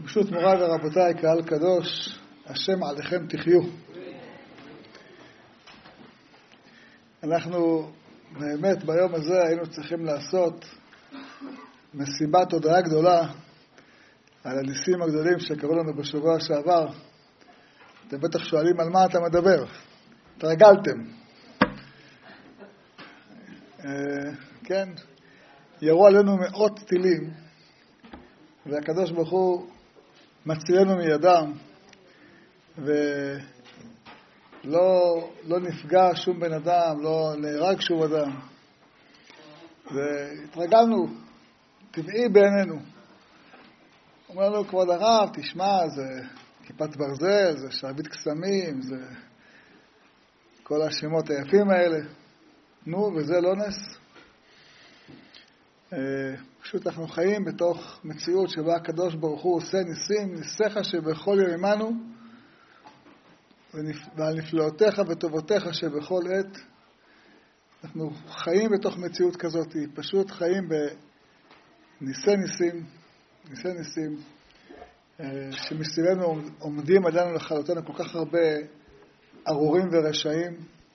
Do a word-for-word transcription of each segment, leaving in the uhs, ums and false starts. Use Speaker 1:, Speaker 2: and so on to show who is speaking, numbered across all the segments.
Speaker 1: ברשות מוריי ורבותיי, קהל קדוש, השם עליכם תחיו. אנחנו באמת ביום הזה היינו צריכים לעשות מסיבת הודעה גדולה על הניסים הגדולים שקרו לנו בשבוע שעבר. אתם בטח שואלים על מה אתה מדבר. התרגלתם. כן, ירו עלינו מאות טילים, והקדוש ברוך הוא מצילנו מידם, ולא לא נפגע שום בן אדם, לא נהרג שום אדם. והתרגלנו, טבעי בעינינו. אומר לנו, כבוד הרב, תשמע, זה כיפת ברזל, זה שרביט קסמים, זה כל השמות היפים האלה. נו, וזה לא נס. פשוט אנחנו חיים בתוך מציאות שבה הקדוש ברוך הוא עושה ניסים, ניסיך שבכל יום עמנו, ועל נפלאותיך וטובותיך שבכל עת. אנחנו חיים בתוך מציאות כזאת, פשוט חיים בניסי ניסים, ניסי ניסים, שמסביבנו עומדים עלינו לחלוטין כל כך הרבה ארורים ורשעים,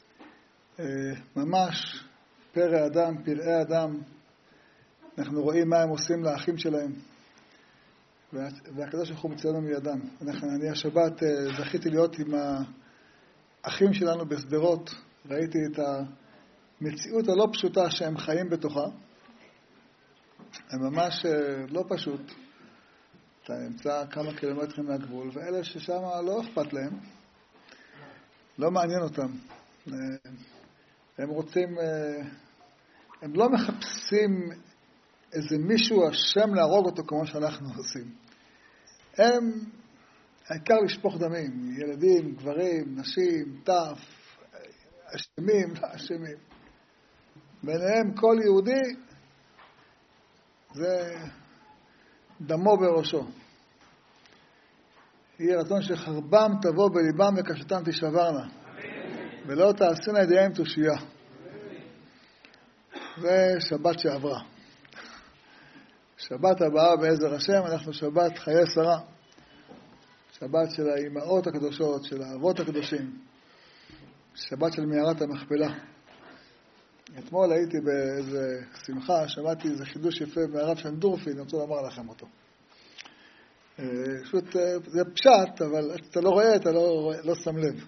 Speaker 1: ממש פרא אדם, פרעי אדם. אנחנו רואים מה הם עושים לאחים שלהם, והקדוש ברוך הוא מצילנו מידם. אני השבת זכיתי להיות עם האחים שלנו בשדרות, ראיתי את המציאות הלא פשוטה שהם חיים בתוכה. הם ממש לא פשוט. אתה נמצא כמה קילומטרים מהגבול, ואלה ששם לא אכפת להם, לא מעניין אותם. הם רוצים, הם לא מחפשים איזה מישהו השם להרוג אותו כמו שאנחנו עושים. הם, העיקר לשפוך דמים, ילדים, גברים, נשים, טף, אשמים, לא אשמים. ביניהם כל יהודי זה דמו בראשו. יהיה רצון שחרבם תבוא בליבם וקשתם תשברנה. ולא תעשינה ידיהם תושייה. זה שבת שעברה. שבת הבאה בעזר השם, אנחנו שבת חיי שרה. שבת של האימהות הקדושות, של האבות הקדושים. שבת של מערת המכפלה. אתמול הייתי באיזה שמחה, שמעתי איזה חידוש יפה מהרב שנדורפי, אני רוצה לומר לכם אותו. פשוט זה פשט, אבל אתה לא רואה, אתה לא, לא שם לב.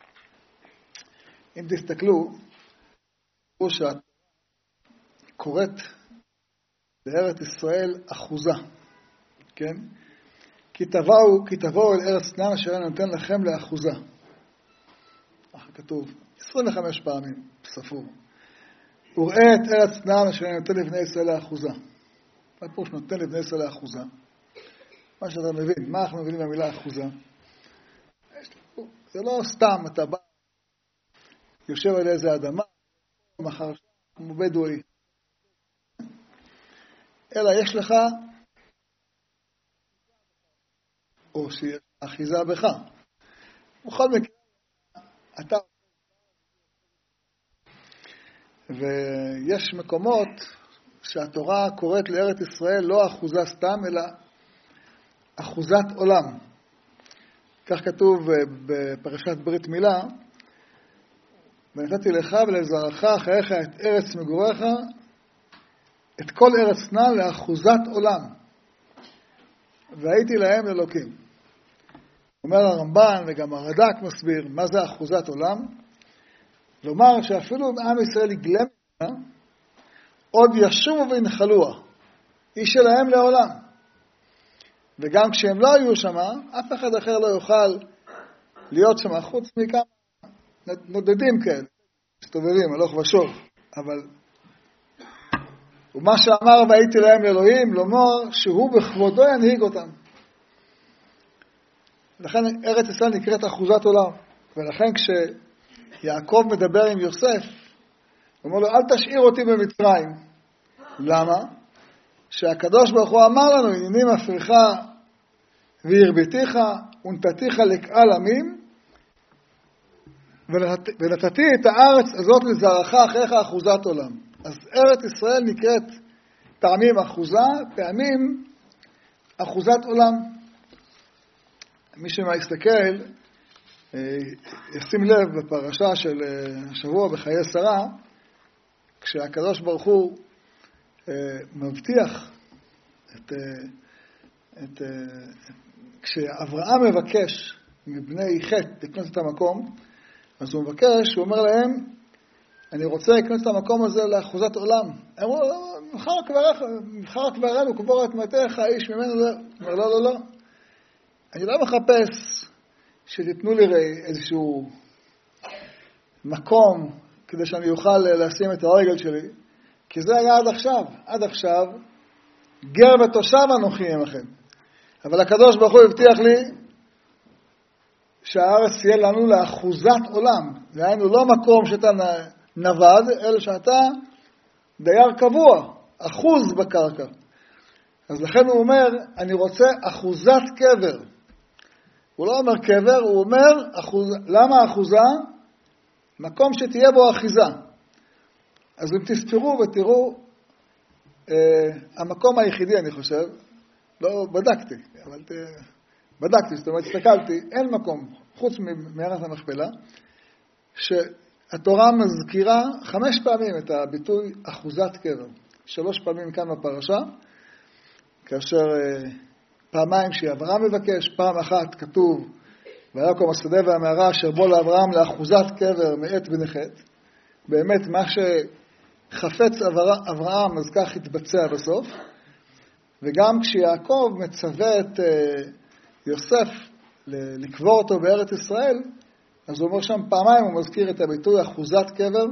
Speaker 1: אם תסתכלו, הוא שאת קוראת לארץ ישראל אחוזה, כן? כי תבואו, כי תבואו אל ארץ כנען אשר אני נותן לכם לאחוזה. ככה כתוב, עשרים וחמש פעמים, ספור. וראה את ארץ כנען אשר אני נותן לבני ישראל לאחוזה. מה פה שנותן לבני ישראל לאחוזה? מה שאתה מבין, מה אנחנו מבינים במילה אחוזה? זה לא סתם, אתה בא, יושב על איזה אדמה, מחר כמו בדואי. אלא יש לך, או שיש אחיזה בך. בכל מקרה, אתה, ויש מקומות שהתורה קוראת לארץ ישראל לא אחוזה סתם, אלא אחוזת עולם. כך כתוב בפרשת ברית מילה, ונתתי לך ולזרעך אחריך את ארץ מגוריך, את כל ארץ כנען לאחוזת עולם. והייתי להם אלוקים. אומר הרמב"ן וגם הרד"ק מסביר מה זה אחוזת עולם. לומר שאפילו אם עם ישראל יגלה ממנה, עוד ישובו וינחלוה. היא שלהם לעולם. וגם כשהם לא היו שם, אף אחד אחר לא יוכל להיות שם, חוץ מכמה נודדים כאלה, מסתובבים, הלוך ושוב. אבל ומה שאמר והייתי להם אלוהים, לומר שהוא בכבודו ינהיג אותם. לכן ארץ ישראל נקראת אחוזת עולם. ולכן כשיעקב מדבר עם יוסף, הוא אומר לו, אל תשאיר אותי במצרים. למה? שהקדוש ברוך הוא אמר לנו, הנני מפריך והרביתיך ונתתיך לקהל עמים, ונתתי את הארץ הזאת לזרעך אחריך אחוזת עולם. אז ארץ ישראל נקראת פעמים אחוזה, פעמים אחוזת עולם. מי שמסתכל, ישים לב בפרשה של השבוע בחיי שרה, כשהקדוש ברוך הוא מבטיח את, את, כשאברהם מבקש מבני חטא לקנות את המקום, אז הוא מבקש, הוא אומר להם, אני רוצה לקנות את המקום הזה לאחוזת עולם. הם אמרו, מבחר קברנו, קבור את מתיך, האיש ממנו זה. הוא אומר, לא, לא, לא. אני לא מחפש שתיתנו לי איזשהו מקום כדי שאני אוכל לשים את הרגל שלי, כי זה היה עד עכשיו. עד עכשיו, גר ותושב אנוכי עמכם. אבל הקדוש ברוך הוא הבטיח לי שהארץ תהיה לנו לאחוזת עולם. דהיינו לא מקום שאתה נבד, אלא שאתה דייר קבוע, אחוז בקרקע. אז לכן הוא אומר, אני רוצה אחוזת קבר. הוא לא אומר קבר, הוא אומר, אחוז, למה אחוזה? מקום שתהיה בו אחיזה. אז אם תספרו ותראו, אה, המקום היחידי אני חושב, לא בדקתי, אבל ת, בדקתי, זאת אומרת, הסתכלתי, אין מקום, חוץ ממערת המכפלה, שהתורה מזכירה חמש פעמים את הביטוי אחוזת קבר. שלוש פעמים כאן בפרשה, כאשר אה, פעמיים שאברהם מבקש, פעם אחת כתוב, ויקום השדה והמערה אשר בו לאברהם לאחוזת קבר מאת בני חטא. באמת מה שחפץ אברהם אז כך התבצע בסוף. וגם כשיעקב מצווה את יוסף לקבור אותו בארץ ישראל, אז הוא אומר שם פעמיים, הוא מזכיר את הביטוי אחוזת קבר,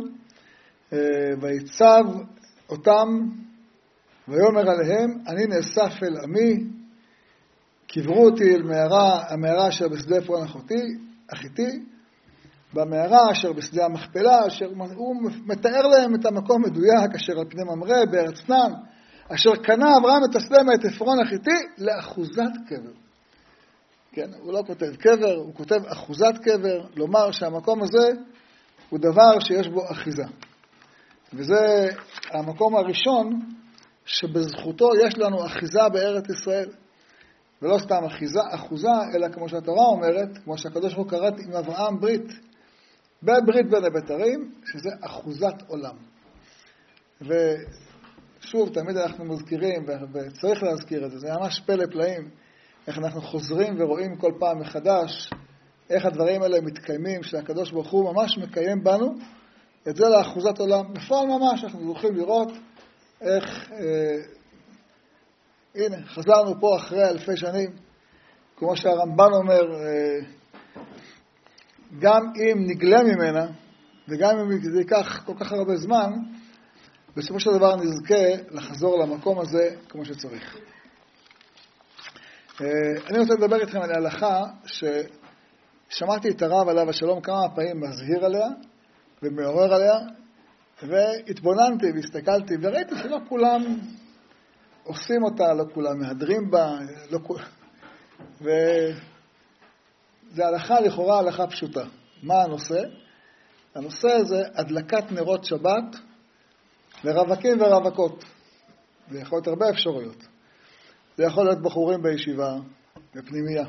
Speaker 1: ויצב אותם ויאמר עליהם, אני נאסף אל עמי, קברו אותי אל מערה, המערה אשר בשדה עפרון אחותי, אחיתי, במערה אשר בשדה המכפלה, אשר הוא מתאר להם את המקום מדויק, אשר על פני ממרא, בארץ כנען, אשר קנה אברהם את השדה מאת עפרון אחיתי, לאחוזת קבר. כן, הוא לא כותב קבר, הוא כותב אחוזת קבר, לומר שהמקום הזה הוא דבר שיש בו אחיזה. וזה המקום הראשון שבזכותו יש לנו אחיזה בארץ ישראל. ולא סתם אחיזה, אחוזה, אלא כמו שהתורה אומרת, כמו שהקדוש ברוך הוא כרת עם אברהם ברית, בברית בין הבתרים, שזה אחוזת עולם. ושוב, תמיד אנחנו מזכירים, וצריך להזכיר את זה, זה ממש פלא פלאים, איך אנחנו חוזרים ורואים כל פעם מחדש, איך הדברים האלה מתקיימים, שהקדוש ברוך הוא ממש מקיים בנו, את זה לאחוזת עולם. בפועל ממש אנחנו זוכים לראות איך... אה, הנה, חזרנו פה אחרי אלפי שנים, כמו שהרמב"ן אומר, גם אם נגלה ממנה, וגם אם זה ייקח כל כך הרבה זמן, בסופו של דבר נזכה לחזור למקום הזה כמו שצריך. אני רוצה לדבר איתכם על ההלכה ששמעתי את הרב עליו השלום כמה פעמים מזהיר עליה ומעורר עליה, והתבוננתי והסתכלתי וראיתי שלא כולם עושים אותה, לא כולם מהדרים בה, לא כולם. וזה הלכה לכאורה, הלכה פשוטה. מה הנושא? הנושא זה הדלקת נרות שבת לרווקים ורווקות. זה יכול להיות הרבה אפשרויות. זה יכול להיות בחורים בישיבה, בפנימיה.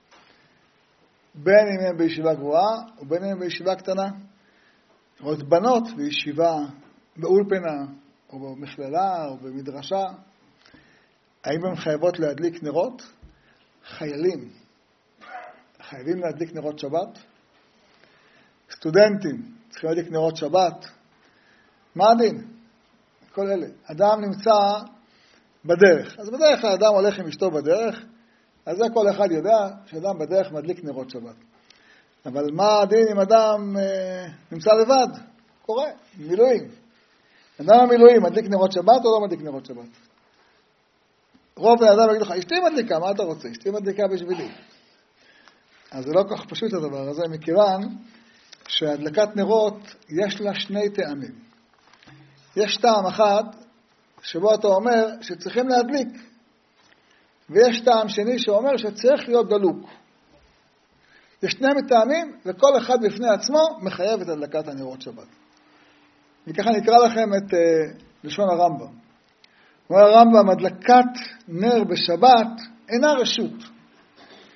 Speaker 1: בין אם הם בישיבה גבוהה, או בין אם הם בישיבה קטנה. יכול להיות בנות בישיבה, באולפנה, או במכללה, או במדרשה. האם הן חייבות להדליק נרות? חיילים. חייבים להדליק נרות שבת? סטודנטים צריכים להדליק נרות שבת? מה הדין? כל אלה. אדם נמצא בדרך. אז בדרך כלל אדם הולך עם אשתו בדרך, אז זה כל אחד יודע שאדם בדרך מדליק נרות שבת. אבל מה הדין אם אדם אה, נמצא לבד? קורה, מילואים. אדם המילואים מדליק נרות שבת או לא מדליק נרות שבת? רוב האדם יגיד לך, אשתי מדליקה, מה אתה רוצה? אשתי מדליקה בשבילי. אז זה לא כל כך פשוט הדבר הזה, מכיוון שהדלקת נרות יש לה שני טעמים. יש טעם אחד שבו אתה אומר שצריכים להדליק, ויש טעם שני שאומר שצריך להיות דלוק. יש שני טעמים, וכל אחד בפני עצמו מחייב את הדלקת הנרות שבת. וככה נקרא לכם את uh, לשון הרמב"ם. אומר הרמב"ם, הדלקת נר בשבת אינה רשות,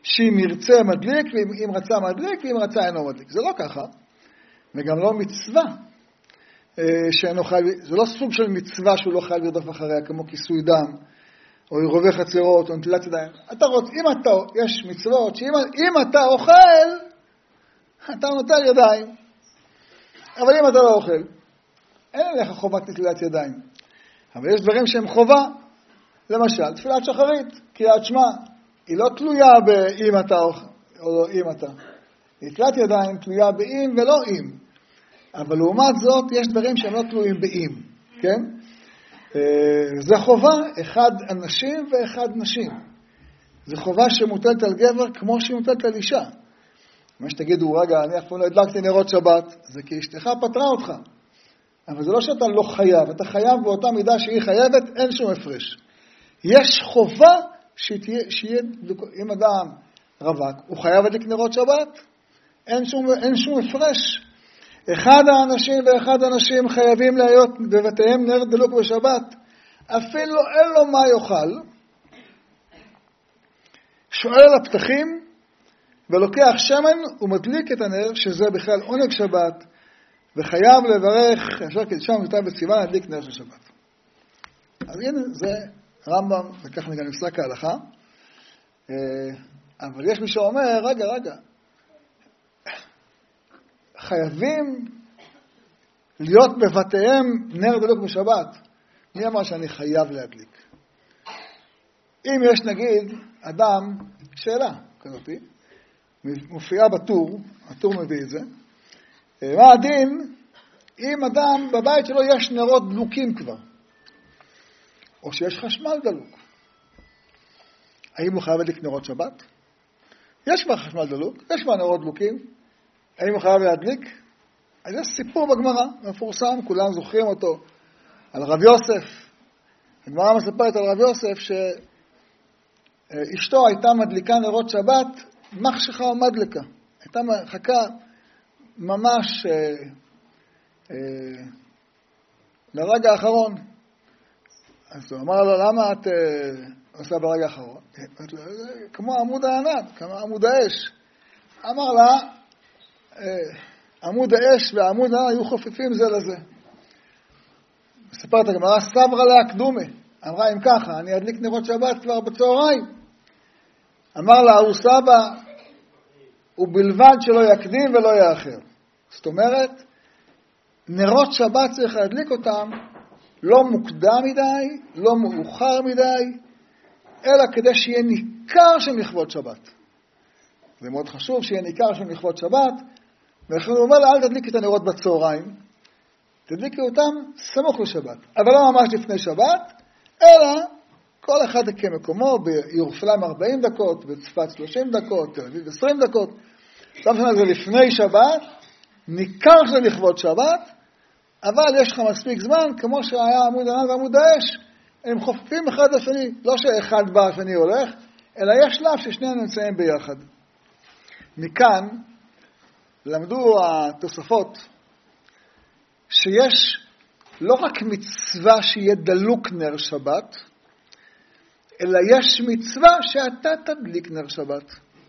Speaker 1: שאם ירצה מדליק, ואם רצה מדליק, ואם רצה אינו מדליק. זה לא ככה, וגם לא מצווה, שאינו חייב, זה לא סוג של מצווה שהוא לא חייב לרדוף אחריה, כמו כיסוי דם, או עירובי חצרות, או נטילת ידיים. אתה רוצה, אם אתה, יש מצוות, שאם אם אתה אוכל, אתה נוטל ידיים. אבל אם אתה לא אוכל, אין עליך חובת נטילת ידיים. אבל יש דברים שהם חובה, למשל, תפילת שחרית, קריאת שמע, היא לא תלויה באם אתה אוכל, או לא אם אתה. נטילת ידיים תלויה באם ולא אם. אבל לעומת זאת, יש דברים שהם לא תלויים באם, כן? זה חובה, אחד אנשים ואחד נשים. זה חובה שמוטלת על גבר כמו שמוטלת על אישה. מה שתגידו, רגע, אני אף פעם לא הדלקתי נרות שבת, זה כי אשתך פטרה אותך. אבל זה לא שאתה לא חייב, אתה חייב באותה מידה שהיא חייבת, אין שום הפרש. יש חובה שתהיה, שיהיה, אם אדם רווק, הוא חייב להדליק נרות שבת, אין שום, אין שום הפרש. אחד האנשים ואחד האנשים חייבים להיות בבתיהם נר דלוק בשבת, אפילו אין לו מה יאכל, שואל על הפתחים, ולוקח שמן ומדליק את הנר, שזה בכלל עונג שבת, וחייב לברך, אפשר כדשם יותר בסיוון, להדליק נר של שבת. אז הנה, זה רמב"ם, וכך גם נפסק ההלכה. אבל יש מי שאומר, רגע, רגע, חייבים להיות בבתיהם נר דלוק בשבת. מי אמר שאני חייב להדליק? אם יש נגיד אדם, שאלה כזאת, מופיעה בטור, הטור מביא את זה, מה הדין אם אדם בבית שלו יש נרות דלוקים כבר, או שיש חשמל דלוק? האם הוא חייב להדליק נרות שבת? יש כבר חשמל דלוק, יש כבר נרות דלוקים, האם הוא חייב להדליק? אז יש סיפור בגמרא, מפורסם, כולם זוכרים אותו, על רב יוסף. הגמרא מספרת על רב יוסף שאשתו הייתה מדליקה נרות שבת, מחשכה או מדליקה. הייתה מחכה ממש אה, אה, לרגע האחרון. אז הוא אמר לו, למה את אה, עושה ברגע האחרון? כמו עמוד הענן, כמו עמוד האש. אמר לה, אה, עמוד האש והעמוד הענן היו חופפים זה לזה. מספרת הגמרא, סברה לה קדומה. אמרה, אם ככה, אני אדליק נרות שבת כבר בצהריים. אמר לה, הוא סבא, ובלבד שלא יקדים ולא יאחר. זאת אומרת, נרות שבת צריך להדליק אותם לא מוקדם מדי, לא מאוחר מדי, אלא כדי שיהיה ניכר של לכבוד שבת. זה מאוד חשוב שיהיה ניכר של לכבוד שבת, ולכן הוא אומר לה, אל תדליקי את הנרות בצהריים, תדליקי אותם סמוך לשבת. אבל לא ממש לפני שבת, אלא כל אחד כמקומו, בירושלים ארבעים דקות, בצפת שלושים דקות, תל אביב עשרים דקות, לא משנה זה לפני שבת, ניכר של לכבוד שבת, אבל יש לך מספיק זמן, כמו שהיה עמוד הענן ועמוד האש, הם חופפים אחד לשני, לא שאחד בא השני הולך, אלא יש שלב ששניהם נמצאים ביחד. מכאן למדו התוספות שיש לא רק מצווה שיהיה דלוק נר שבת, אלא יש מצווה שאתה תדליק נר שבת.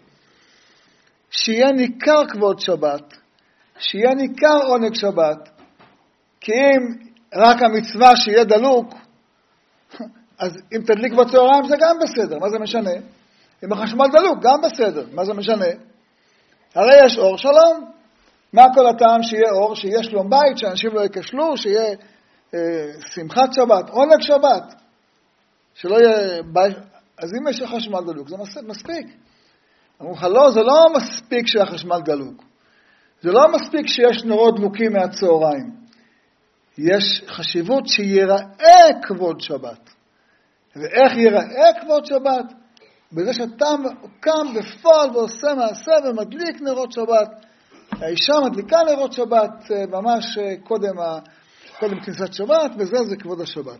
Speaker 1: שיהיה ניכר כבוד שבת, שיהיה ניכר עונג שבת, כי אם רק המצווה שיהיה דלוק, אז אם תדליק בצהריים זה גם בסדר, מה זה משנה? אם החשמל דלוק, גם בסדר, מה זה משנה? הרי יש אור, שלום. מה כל הטעם שיהיה אור, שיהיה שלום בית, שאנשים לא יקשלו, שיהיה אה, שמחת שבת, עונג שבת, שלא יהיה בית, אז אם יש חשמל דלוק, זה מספיק. אמרו לך, לא, זה לא מספיק שהחשמל דלוק. זה לא מספיק שיש נרות דלוקים מהצהריים. יש חשיבות שיראה כבוד שבת. ואיך יראה כבוד שבת? בזה שאתה קם בפועל ועושה מעשה ומדליק נרות שבת. האישה מדליקה נרות שבת ממש קודם, קודם כניסת שבת, וזה זה כבוד השבת.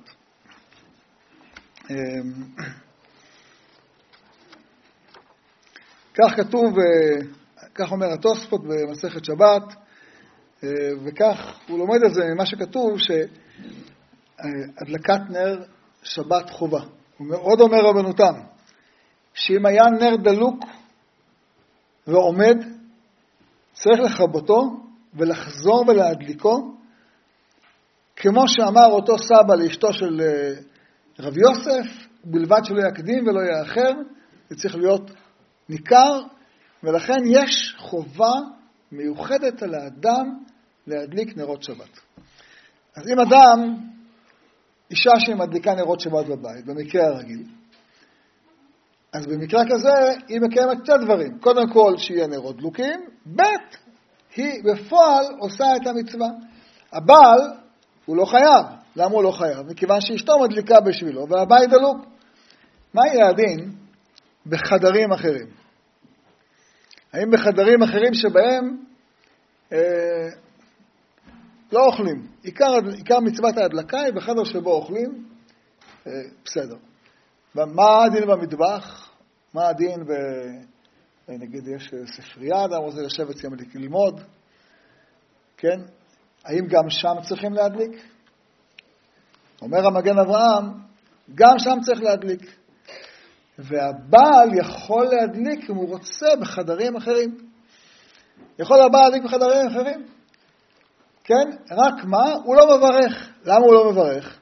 Speaker 1: כך כתוב, כך אומר התוספות במסכת שבת, וכך הוא לומד את זה ממה שכתוב, שהדלקת נר שבת חובה. הוא עוד אומר רבנותם, שאם היה נר דלוק ועומד, צריך לכבותו ולחזור ולהדליקו, כמו שאמר אותו סבא לאשתו של רב יוסף, בלבד שלא יקדים ולא יאחר, זה צריך להיות ניכר, ולכן יש חובה מיוחדת על האדם להדליק נרות שבת. אז אם אדם, אישה שמדליקה נרות שבת בבית, במקרה הרגיל, אז במקרה כזה היא מקיימת שתי דברים. קודם כל שיהיה נרות דלוקים, ב' היא בפועל עושה את המצווה. הבעל הוא לא חייב. למה הוא לא חייב? מכיוון שאשתו מדליקה בשבילו והבית דלוק. מה יהיה הדין בחדרים אחרים? האם בחדרים אחרים שבהם אה, לא אוכלים? עיקר, עיקר מצוות ההדלקה היא בחדר שבו אוכלים, אה, בסדר. מה הדין במטבח? מה הדין ב... נגיד יש ספרייה, אדם רוצה לשבת שם ללמוד, כן? האם גם שם צריכים להדליק? אומר המגן אברהם, גם שם צריך להדליק. והבעל יכול להדליק אם הוא רוצה בחדרים אחרים. יכול הבעל להדליק בחדרים אחרים? כן? רק מה? הוא לא מברך. למה הוא לא מברך?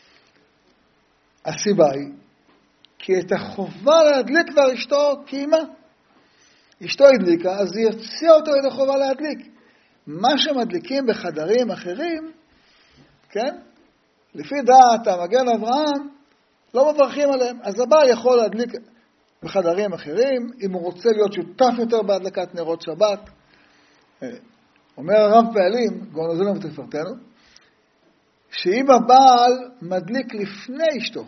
Speaker 1: הסיבה היא, כי את החובה להדליק כבר אשתו קיימה. אשתו הדליקה, אז היא יוציאה אותו את החובה להדליק. מה שמדליקים בחדרים אחרים, כן? לפי דעת המגן אברהם, לא מברכים עליהם. אז הבעל יכול להדליק בחדרים אחרים, אם הוא רוצה להיות שותף יותר בהדלקת נרות שבת. אומר הרב פעלים, גאון עוזנו ותפארתנו, שאם הבעל מדליק לפני אשתו,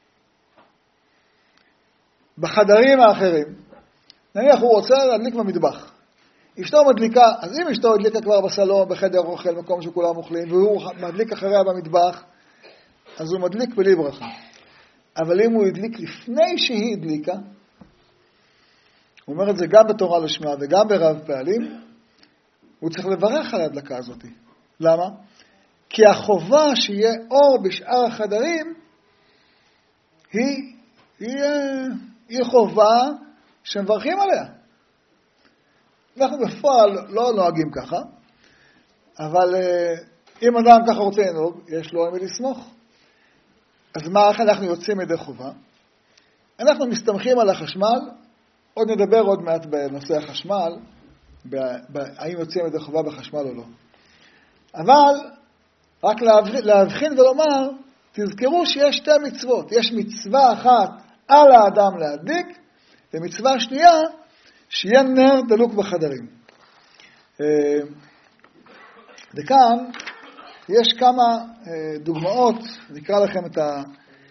Speaker 1: בחדרים האחרים, נניח הוא רוצה להדליק במטבח. אשתו מדליקה, אז אם אשתו הדליקה כבר בסלון, בחדר אוכל, מקום שכולם אוכלים, והוא מדליק אחריה במטבח, אז הוא מדליק בלי ברכה. אבל אם הוא הדליק לפני שהיא הדליקה, הוא אומר את זה גם בתורה לשמה וגם ברב פעלים, הוא צריך לברך על ההדלקה הזאת. למה? כי החובה שיהיה אור בשאר החדרים, היא, היא, היא חובה שמברכים עליה. אנחנו בפועל לא נוהגים ככה, אבל אם אדם ככה רוצה לנהוג, יש לו מי לסמוך. אז מה, איך אנחנו יוצאים ידי חובה? אנחנו מסתמכים על החשמל, עוד נדבר עוד מעט בנושא החשמל, האם יוצאים ידי חובה בחשמל או לא. אבל רק להבחין ולומר, תזכרו שיש שתי מצוות. יש מצווה אחת על האדם להדליק, ומצווה שנייה, שיהיה נר דלוק בחדרים. וכאן יש כמה דוגמאות, נקרא לכם את ה...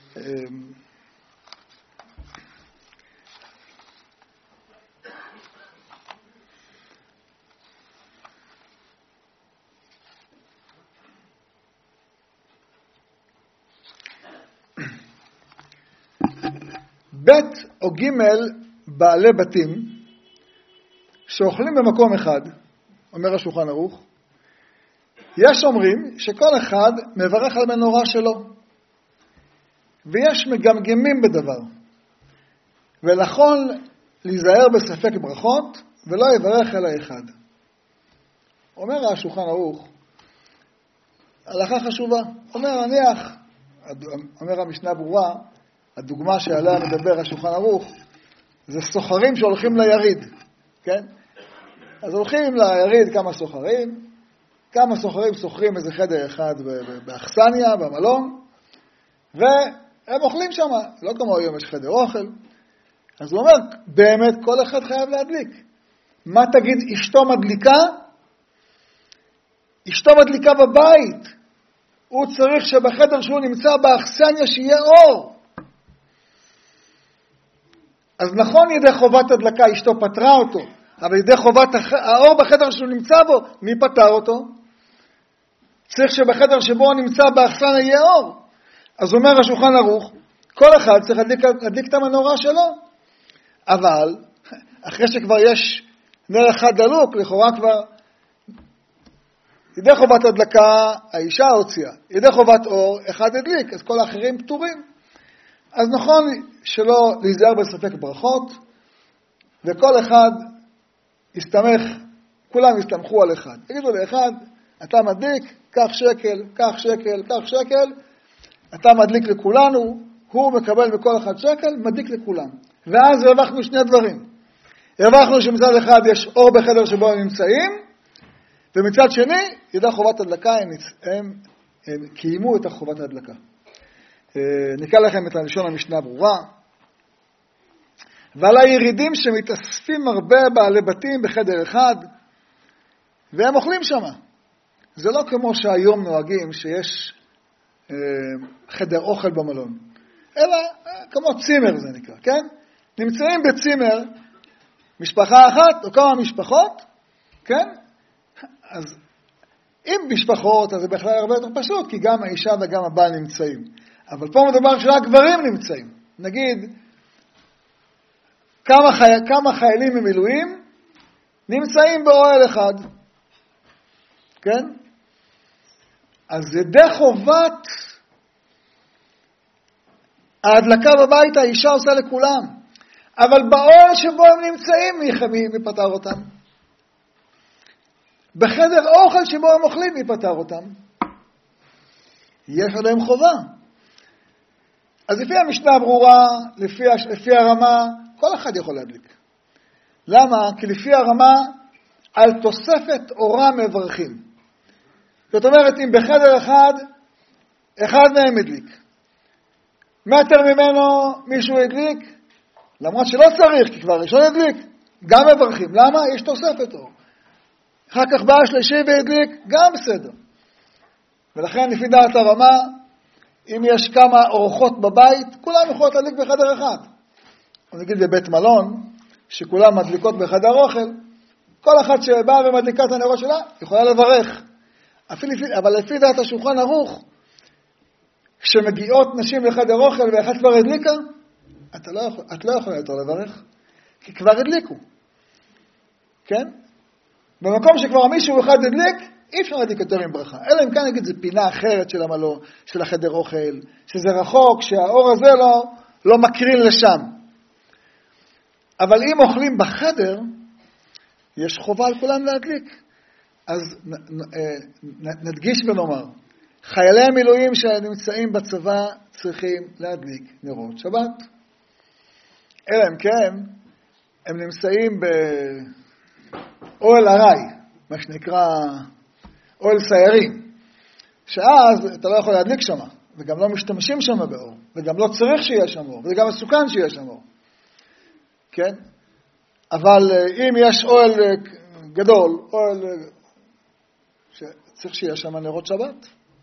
Speaker 1: בית או ג' בעלי בתים שאוכלים במקום אחד, אומר השולחן ערוך, יש אומרים שכל אחד מברך על מנורה שלו, ויש מגמגמים בדבר, ולכון להיזהר בספק ברכות, ולא יברך אלא אחד. אומר השולחן ערוך, הלכה חשובה, אומר נניח, אומר המשנה ברורה, הדוגמה שעליה מדבר השולחן ערוך, זה סוחרים שהולכים ליריד, כן? אז הולכים ליריד כמה סוחרים, כמה סוחרים סוחרים איזה חדר אחד באכסניה, במלון, והם אוכלים שם, לא כמו היום יש חדר אוכל. אז הוא אומר, באמת כל אחד חייב להדליק. מה תגיד, אשתו מדליקה? אשתו מדליקה בבית. הוא צריך שבחדר שהוא נמצא באכסניה שיהיה אור. אז נכון ידי חובת הדלקה אשתו פטרה אותו, אבל ידי חובת האור בחדר שהוא נמצא בו, מי פטר אותו? צריך שבחדר שבו הוא נמצא באכסניה יהיה אור. אז אומר השולחן ערוך, כל אחד צריך להדליק, להדליק את המנורה שלו. אבל אחרי שכבר יש נר אחד דלוק, לכאורה כבר ידי חובת הדלקה האישה הוציאה, ידי חובת אור אחד הדליק, אז כל האחרים פטורים. אז נכון שלא להיזהר בספק ברכות, וכל אחד הסתמך, כולם הסתמכו על אחד. תגידו לאחד, אתה מדליק, קח שקל, קח שקל, קח שקל, אתה מדליק לכולנו, הוא מקבל מכל אחד שקל, מדליק לכולם. ואז הרווחנו שני דברים. הרווחנו שמצד אחד יש אור בחדר שבו הם נמצאים, ומצד שני, ידע חובת הדלקה, הם, הם, הם קיימו את החובת ההדלקה. נקרא לכם את הלשון המשנה ברורה. ועל הירידים שמתאספים הרבה בעלי בתים בחדר אחד, והם אוכלים שם. זה לא כמו שהיום נוהגים שיש אה, חדר אוכל במלון, אלא אה, כמו צימר זה נקרא, כן? נמצאים בצימר משפחה אחת או כמה משפחות, כן? אז אם משפחות, אז זה בכלל הרבה יותר פשוט, כי גם האישה וגם הבעל נמצאים. אבל פה מדובר שרק גברים נמצאים. נגיד, כמה, חי... כמה חיילים ממילואים נמצאים באוהל אחד. כן? אז ידי חובת ההדלקה בבית האישה עושה לכולם. אבל באוהל שבו הם נמצאים, מי, מי פתר אותם? בחדר אוכל שבו הם אוכלים, מי פתר אותם? יש עליהם חובה. אז לפי המשנה הברורה, לפי, לפי הרמה, כל אחד יכול להדליק. למה? כי לפי הרמה, על תוספת אורה מברכים. זאת אומרת, אם בחדר אחד, אחד מהם הדליק. מטר ממנו מישהו הדליק, למרות שלא צריך, כי כבר ראשון הדליק, גם מברכים. למה? יש תוספת אור. אחר כך בא השלישי והדליק, גם בסדר. ולכן, לפי דעת הרמה, אם יש כמה אורחות בבית, כולם יכולות להדליק בחדר אחד. נגיד בבית מלון, שכולם מדליקות בחדר אוכל, כל אחת שבאה ומדליקה את הנרות שלה, יכולה לברך. אבל לפי דעת השולחן ערוך, כשמגיעות נשים לחדר אוכל ואחת כבר הדליקה, אתה לא יכול, את לא יכולה יותר לברך, כי כבר הדליקו. כן? במקום שכבר מישהו אחד הדליק, אי אפשר להדליק יותר עם ברכה. אלא אם כאן נגיד זה פינה אחרת של המלון, של החדר אוכל, שזה רחוק, שהאור הזה לא, לא מקרין לשם. אבל אם אוכלים בחדר, יש חובה על כולם להדליק. אז נדגיש ונאמר, חיילי המילואים שנמצאים בצבא צריכים להדליק נרות שבת. אלא אם כן, הם נמצאים באוהל הרי, מה שנקרא אוהל סיירים, שאז אתה לא יכול להדליק שם, וגם לא משתמשים שם באור, וגם לא צריך שיהיה שם אור, וזה גם מסוכן שיהיה שם אור. כן? אבל אם יש אוהל גדול, אוהל שצריך שיהיה שם נרות שבת,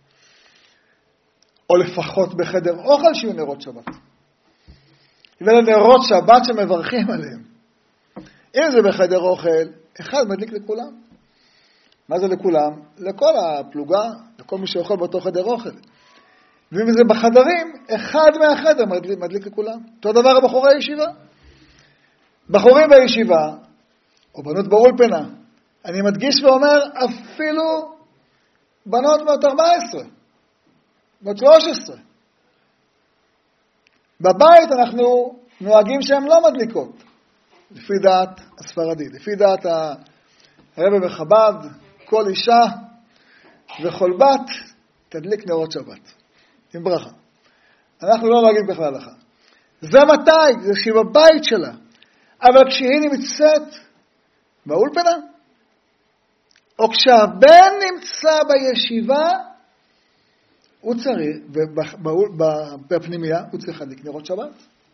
Speaker 1: או לפחות בחדר אוכל שיהיו נרות שבת. ואלה נרות שבת שמברכים עליהם. אם זה בחדר אוכל, אחד מדליק לכולם. מה זה לכולם? לכל הפלוגה, לכל מי שאוכל באותו חדר אוכל. ואם זה בחדרים, אחד מהחדר מדליק, מדליק לכולם. אותו דבר בחורי הישיבה. בחורים בישיבה, או בנות באולפנה, אני מדגיש ואומר, אפילו בנות בת ארבע עשרה, בת שלוש עשרה. בבית אנחנו נוהגים שהן לא מדליקות, לפי דעת הספרדית, לפי דעת הרב בחב"ד, כל אישה וכל בת תדליק נרות שבת, עם ברכה. אנחנו לא נוהגים בכלל הלכה. זה מתי? זה שהיא בבית שלה. אבל כשהיא נמצאת באולפנה, או כשהבן נמצא בישיבה, הוא צריך, בפנימיה, הוא צריך להדליק נרות שבת.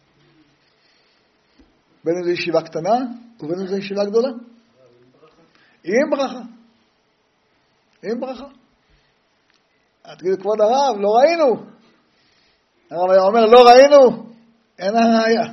Speaker 1: בין אם זו ישיבה קטנה, ובין אם זו ישיבה גדולה. עם ברכה. עם ברכה. את תגיד, כבוד הרב, לא ראינו. הרב היה אומר, לא ראינו, אין הראיה.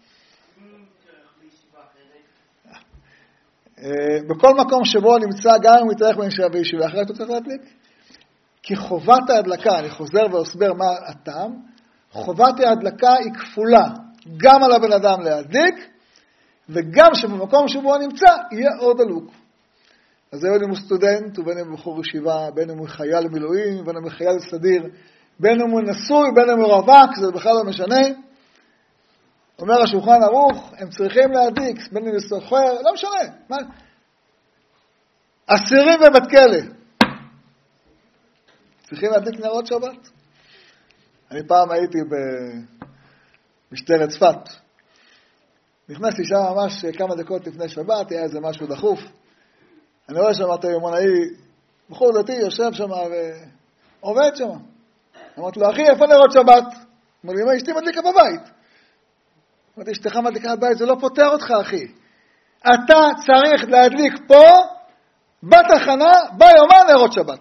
Speaker 1: בכל מקום שבו נמצא, גם אם הוא מתארך בישיבה בישיבה אחרת, הוא צריך להדליק. כי חובת ההדלקה, אני חוזר ואוסבר מה הטעם, חובת ההדלקה היא כפולה, גם על הבן אדם להדליק, וגם שבמקום שבו הוא נמצא, יהיה אור דלוק. אז בין אם הוא סטודנט, ובין אם הוא בחור ישיבה, בין אם הוא חייל מילואים, בין אם הוא חייל סדיר, בין אם הוא נשוי, בין אם הוא רווק, זה בכלל לא משנה. אומר השולחן ערוך, הם צריכים להדליק, בין אם הוא סוחר, לא משנה. מה? אסירים בבית כלא. צריכים להדליק נרות שבת? אני פעם הייתי במשטרת צפת. נכנסתי שם ממש כמה דקות לפני שבת, היה איזה משהו דחוף. אני רואה שם את היומנאי, בחור דתי, יושב שם ועובד שם. אמרתי לו, אחי, איפה נרות שבת? אמר לי, מה, אשתי מדליקה בבית. אמרתי, אשתך מדליקה בבית, זה לא פותר אותך, אחי. אתה צריך להדליק פה, בתחנה, ביומן נרות שבת.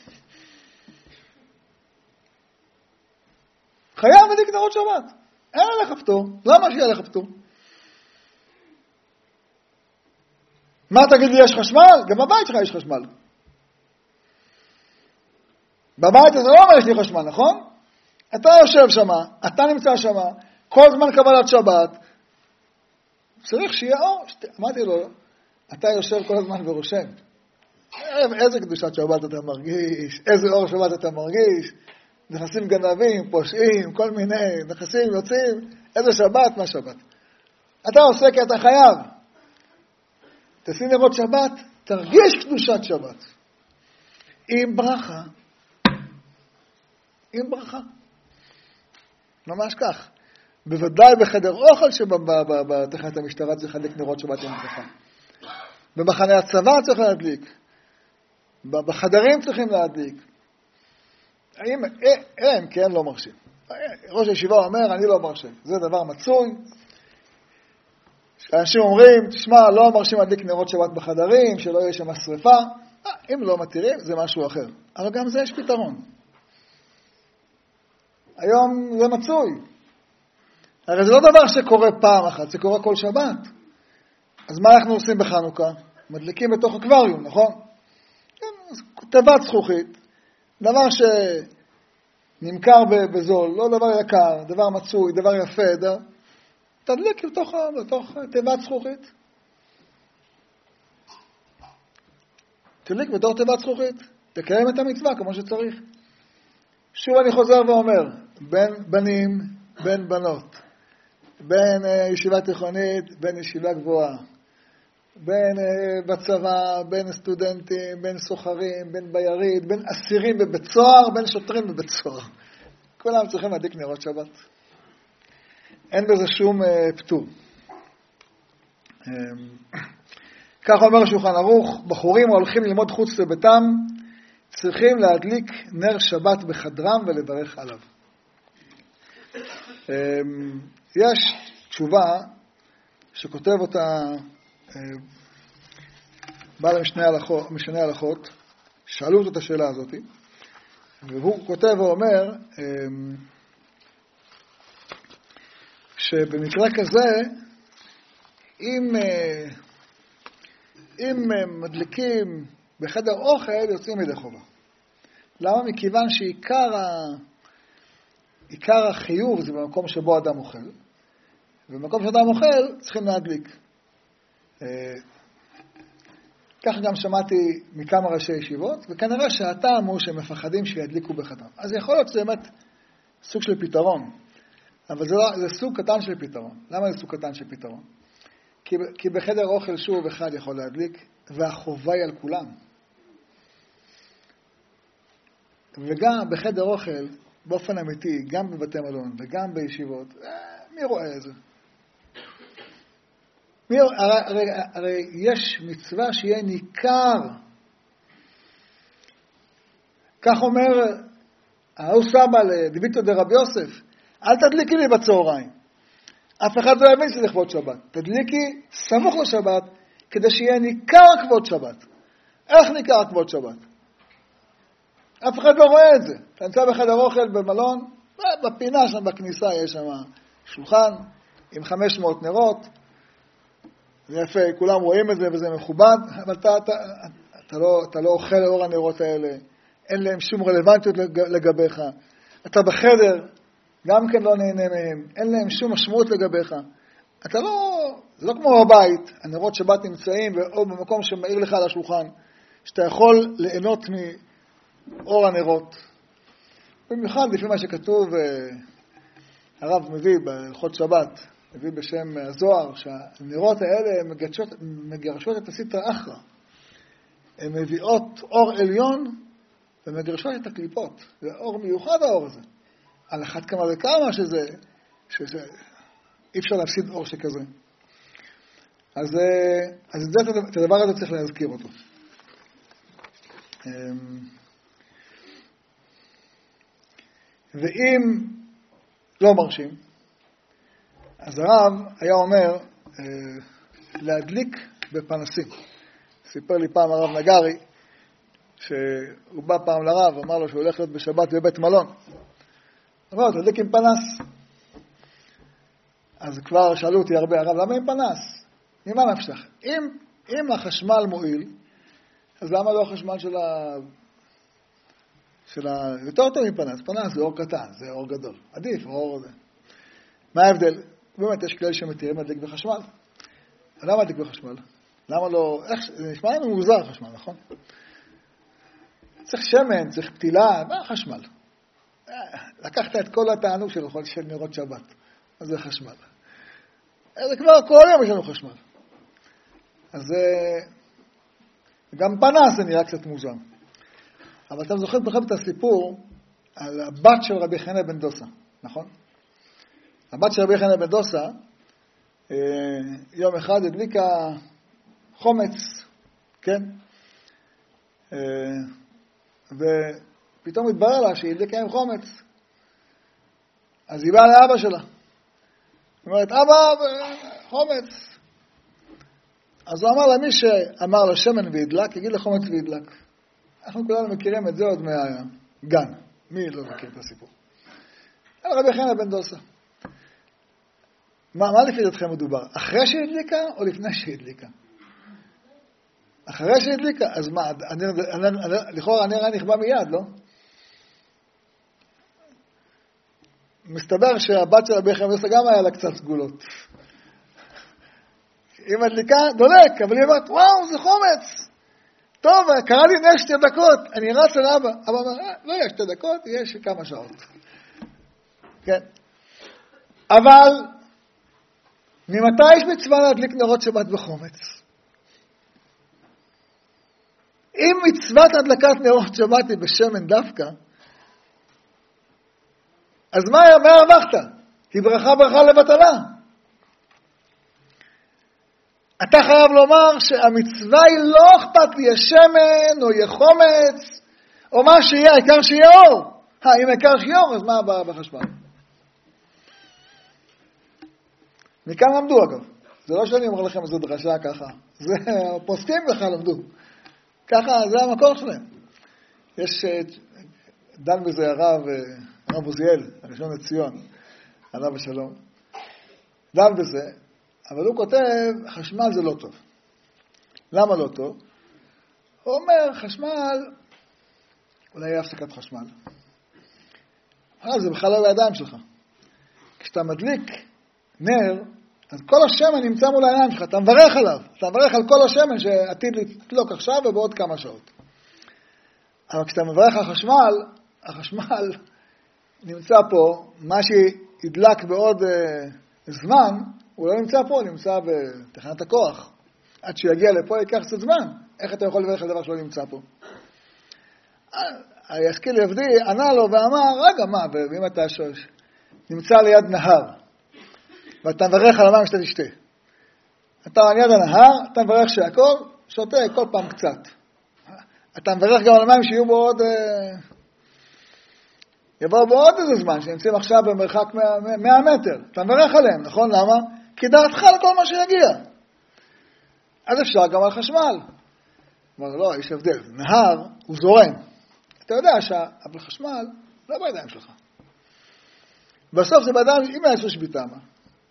Speaker 1: חייב להדליק נרות שבת. אין עליך פטור. למה שיהיה עליך פטור? מה תגיד לי, יש חשמל? גם בבית שלך יש חשמל. בבית הזה לא אומר יש לי חשמל, נכון? אתה יושב שם, אתה נמצא שם, כל זמן קבלת שבת, צריך שיהיה אור. אמרתי לו, אתה יושב כל הזמן ורושם. איזה קדושת שבת אתה מרגיש, איזה אור שבת אתה מרגיש, נכנסים גנבים, פושעים, כל מיני, נכנסים, יוצאים, איזה שבת, מה שבת. אתה עושה כי אתה חייב. תשים נרות שבת, תרגיש קדושת שבת. עם ברכה. עם ברכה. ממש כך. בוודאי בחדר אוכל שבתחנת המשטרה צריך להדליק נרות שבת עם ברכה. במחנה הצבא צריך להדליק. בחדרים צריכים להדליק. האם הם כן לא מרשים. ראש הישיבה אומר, אני לא מרשים. זה דבר מצוי. אנשים אומרים, תשמע, לא מרשים להדליק נרות שבת בחדרים, שלא יהיה שם שריפה. אם לא מתירים, זה משהו אחר. אבל גם זה יש פתרון. היום זה מצוי. הרי זה לא דבר שקורה פעם אחת, זה קורה כל שבת. אז מה אנחנו עושים בחנוכה? מדליקים בתוך אקווריום, נכון? תיבת זכוכית, דבר שנמכר בזול, לא דבר יקר, דבר מצוי, דבר יפה, דבר... תדליק בתוך, בתוך תיבת זכוכית. תדליק בתוך תיבת זכוכית, תקיים את המצווה כמו שצריך. שוב אני חוזר ואומר, בין בנים, בין בנות, בין uh, ישיבה תיכונית, בין ישיבה גבוהה, בין uh, בצבא, בין סטודנטים, בין סוחרים, בין ביריד, בין אסירים בבית סוהר, בין שוטרים בבית סוהר. כולם צריכים להדליק נרות שבת. אין בזה שום uh, פטור. Um, כך אומר שולחן ערוך, בחורים ההולכים ללמוד חוץ לביתם, צריכים להדליק נר שבת בחדרם ולברך עליו. יש תשובה שכותב אותה בעל משנה הלכות, שאלו אותו את השאלה הזאת, והוא כותב ואומר שבמקרה כזה, אם, אם מדליקים בחדר אוכל, יוצאים ידי חובה. למה? מכיוון שעיקר ה... עיקר החיוב זה במקום שבו אדם אוכל, ובמקום שאדם אוכל צריכים להדליק. כך גם שמעתי מכמה ראשי ישיבות, וכנראה שהטעם הוא שהם מפחדים שידליקו בחדר. אז יכול להיות שזה באמת סוג של פתרון, אבל זה, לא, זה סוג קטן של פתרון. למה זה סוג קטן של פתרון? כי, כי בחדר אוכל שוב אחד יכול להדליק, והחובה היא על כולם. וגם בחדר אוכל, באופן אמיתי, גם בבתי מלון וגם בישיבות, מי רואה את זה? מי, הרי, הרי, הרי יש מצווה שיהיה ניכר. כך אומר ההוא סבא לדביתו דרבי יוסף, אל תדליקי לי בצהריים. אף אחד לא יבין שזה כבוד שבת. תדליקי סמוך לשבת, כדי שיהיה ניכר כבוד שבת. איך ניכר כבוד שבת? אף אחד לא רואה את זה. אתה נמצא בחדר אוכל במלון, בפינה שם בכניסה יש שם שולחן עם חמש מאות נרות, זה יפה, כולם רואים את זה וזה מכובד, אבל אתה, אתה, אתה, לא, אתה לא אוכל לאור הנרות האלה, אין להם שום רלוונטיות לגביך. אתה בחדר, גם כן לא נהנה מהם, אין להם שום משמעות לגביך. אתה לא, זה לא כמו בבית, הנרות שבת נמצאים או במקום שמאיר לך על השולחן, שאתה יכול ליהנות מאור הנרות. במיוחד לפי מה שכתוב, הרב מביא בהלכות שבת, מביא בשם הזוהר, שהנרות האלה מגרשות, מגרשות את הסטרא אחרא. הן מביאות אור עליון ומגרשות את הקליפות. זה אור מיוחד האור הזה. על אחת כמה וכמה שזה, שזה אי אפשר להפסיד אור שכזה. אז, אז את, זה, את הדבר הזה צריך להזכיר אותו. ואם לא מרשים, אז הרב היה אומר להדליק בפנסים. סיפר לי פעם הרב נגרי, שהוא בא פעם לרב, אמר לו שהוא הולך להיות בשבת בבית מלון. אמר לו, תדליק עם פנס. אז כבר שאלו אותי הרבה, הרב, למה עם פנס? ממה נפשך? אם, אם החשמל מועיל, אז למה לא החשמל של ה... של ה... יותר טוב מפנס? פנס זה אור קטן, זה אור גדול. עדיף, אור זה. מה ההבדל? באמת, יש כאלה שמתירים להדליק בחשמל. למה להדליק בחשמל? למה לא... איך... זה נשמע לנו מוזר חשמל, נכון? צריך שמן, צריך פתילה, מה החשמל? לקחת את כל התענוג של של נרות שבת. אז זה חשמל. זה כבר כל יום יש לנו חשמל. אז גם פנס זה נראה קצת מוזר. אבל אתם זוכרים בכם את הסיפור על הבת של רבי חנינא בן דוסה, נכון? הבת של רבי חנינא בן דוסה, יום אחד הדליקה חומץ, כן? ופתאום התברר לה שהיא הדליקה עם חומץ. אז היא באה לאבא שלה. היא אומרת, אבא, חומץ. אז הוא אמר לה, מי שאמר לו שמן והדלק, יגיד לחומץ והדלק. אנחנו כולנו מכירים את זה עוד מהגן. מי לא מכיר את הסיפור? על רבי חנינא בן דוסה. מה, מה לפי דעתכם מדובר? אחרי שהדליקה או לפני שהדליקה? אחרי שהדליקה. אז מה, אני, אני, אני, לכאורה אני ראה נכבה מיד, לא? מסתבר שהבת של רבי חנינא בן דוסה גם היה לה קצת סגולות. היא מדליקה, דולק, אבל היא אומרת, וואו, זה חומץ. טוב, קרה לי נש שתי דקות, אני רץ על אבא. אבא אומר, לא יש שתי דקות, יש כמה שעות. כן. אבל, ממתי יש מצווה להדליק נרות שבת בחומץ? אם מצוות הדלקת נרות שבת היא בשמן דווקא, אז מה, מה הרווחת? כי ברכה ברכה לבטלה. אתה חייב לומר שהמצווה היא לא אכפת לי, יש שמן או יהיה חומץ, או מה שיהיה, העיקר שיהיה אור. אה, אם העיקר שיהיה אור, אז מה הבא בחשמל? מכאן למדו אגב. זה לא שאני אומר לכם איזו דרשה ככה. זה פוסקים בכלל למדו. ככה, זה המקור שלהם. יש, דן בזה הרב, הרב עוזיאל, הראשון לציון, עליו השלום. דן בזה, אבל הוא כותב, חשמל זה לא טוב. למה לא טוב? הוא אומר, חשמל, אולי יהיה הפסקת חשמל. אבל זה בכלל לא בידיים שלך. כשאתה מדליק נר, אז כל השמן נמצא מול העיניים שלך, אתה מברך עליו. אתה מברך על כל השמן שעתיד לתלוק עכשיו ובעוד כמה שעות. אבל כשאתה מברך על חשמל, החשמל נמצא פה, מה שידלק בעוד uh, זמן, הוא לא נמצא פה, הוא נמצא בתחנת הכוח. עד שיגיע לפה ייקח קצת זמן. איך אתה יכול לברך על דבר שלא נמצא פה? הישכיל יבדי ענה לו ואמר, רגע מה, ואם אתה שוש, נמצא ליד נהר, ואתה מברך על המים שאתה תשתה. אתה ליד הנהר, אתה מברך שהכל, שותה כל פעם קצת. אתה מברך גם על המים שיהיו בו עוד, יבואו בו עוד איזה זמן, שנמצאים עכשיו במרחק מאה מטר. אתה מברך עליהם, נכון? למה? כי דעתך על כל מה שיגיע. אז אפשר גם על חשמל. אבל לא, יש הבדל. נהר הוא זורם. אתה יודע אבל חשמל לא בידיים שלך. בסוף זה בידיים, אם יעשו שביתה מה?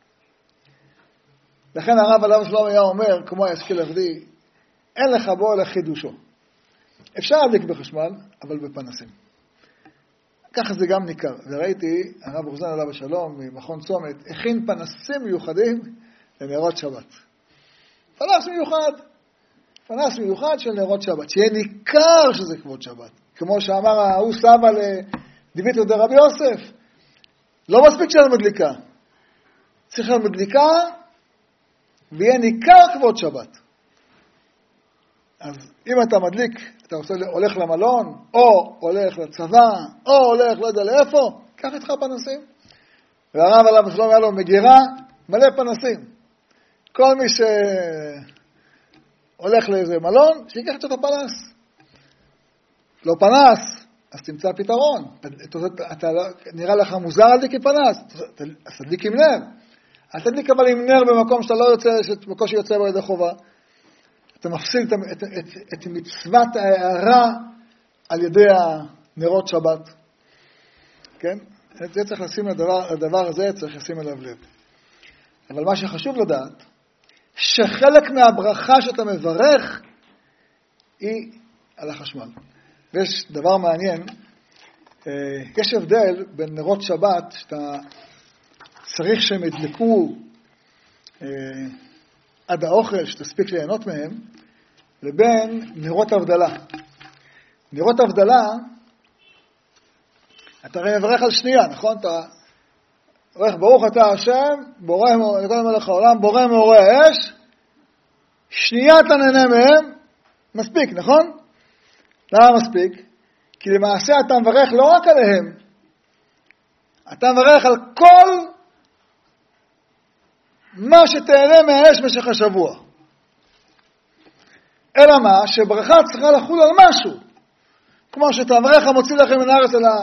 Speaker 1: לכן הרב עליו השלום היה אומר, כמו הישכיל יבדי, אין לך בו אלא חידושו. אפשר להדליק בחשמל, אבל בפנסים. ככה זה גם ניכר. וראיתי, הרב רוזן עליו השלום, ממכון צומת, הכין פנסים מיוחדים לנרות שבת. פנס מיוחד. פנס מיוחד של נרות שבת. שיהיה ניכר שזה כבוד שבת. כמו שאמר ההוא סבא לדיביטר דרבי יוסף. לא מספיק שלנו מדליקה. צריך לנו מדליקה, ויהיה ניכר כבוד שבת. אז אם אתה מדליק, אתה רוצה, הולך למלון, או הולך לצבא, או הולך לא יודע לאיפה, קח איתך פנסים. והרב עליו השלום היה לו מגירה, מלא פנסים. כל מי שהולך לאיזה מלון, שיקח את הפנס. לא פנס, אז תמצא פתרון. אתה, אתה, נראה לך מוזר להדליק עם פנס, אז תדליק עם נר. אל תדליק אבל עם נר במקום שאתה לא יוצא, שבקושי יוצא בידי חובה. אתה מפסיד את, את, את, את מצוות ההערה על ידי הנרות שבת. כן? זה צריך לשים לדבר, לדבר הזה, צריך לשים אליו לב. אבל מה שחשוב לדעת, שחלק מהברכה שאתה מברך, היא על החשמל. ויש דבר מעניין, יש הבדל בין נרות שבת, שאתה צריך שהם ידלקו עד האוכל, שתספיק ליהנות מהם, לבין נרות הבדלה. נרות הבדלה, אתה הרי מברך על שנייה, נכון? אתה מברך ברוך אתה השם, בורא מלך העולם, בורא מאורי האש, שנייה אתה נהנה מהם, מספיק, נכון? למה מספיק? כי למעשה אתה מברך לא רק עליהם, אתה מברך על כל מה שתהנה מהאש במשך השבוע. אלא מה? שברכה צריכה לחול על משהו. כמו שאתה מברך המוציא לכם מן הארץ על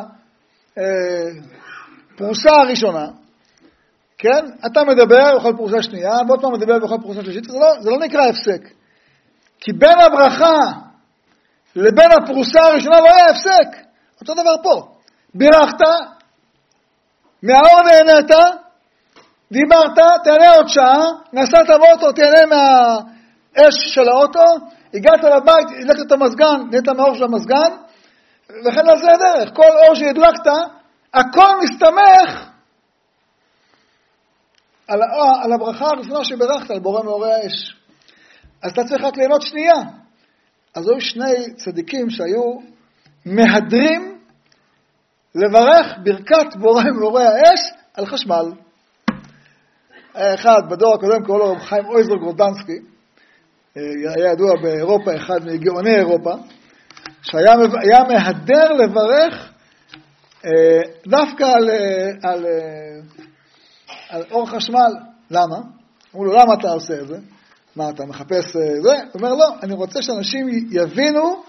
Speaker 1: הפרוסה הראשונה, כן? אתה מדבר בכל פרוסה שנייה, ועוד פעם מדבר בכל פרוסה שלישית, זה לא, זה לא נקרא הפסק. כי בין הברכה לבין הפרוסה הראשונה לא היה הפסק. אותו דבר פה. בירכת, מהאור נהנית, דיברת, תהנה עוד שעה, נסעת באוטו, תהנה מהאש של האוטו, הגעת לבית, הדלקת את המזגן, נהנית מהאור של המזגן, וכן על זה הדרך. כל אור שהדלקת, הכל מסתמך על, על הברכה הראשונה שברכת, על בורא מאורי האש. אז אתה צריך רק ליהנות שנייה. אז היו שני צדיקים שהיו מהדרים לברך ברכת בורא מאורי האש על חשמל. אחד בדור הקודם קראו לו חיים אויזר גרודנסקי, היה ידוע באירופה, אחד מגאוני אירופה, שהיה היה מהדר לברך דווקא על, על, על אור חשמל. למה? אמרו לו, למה אתה עושה את זה? מה, אתה מחפש זה? הוא אומר, לא, אני רוצה שאנשים יבינו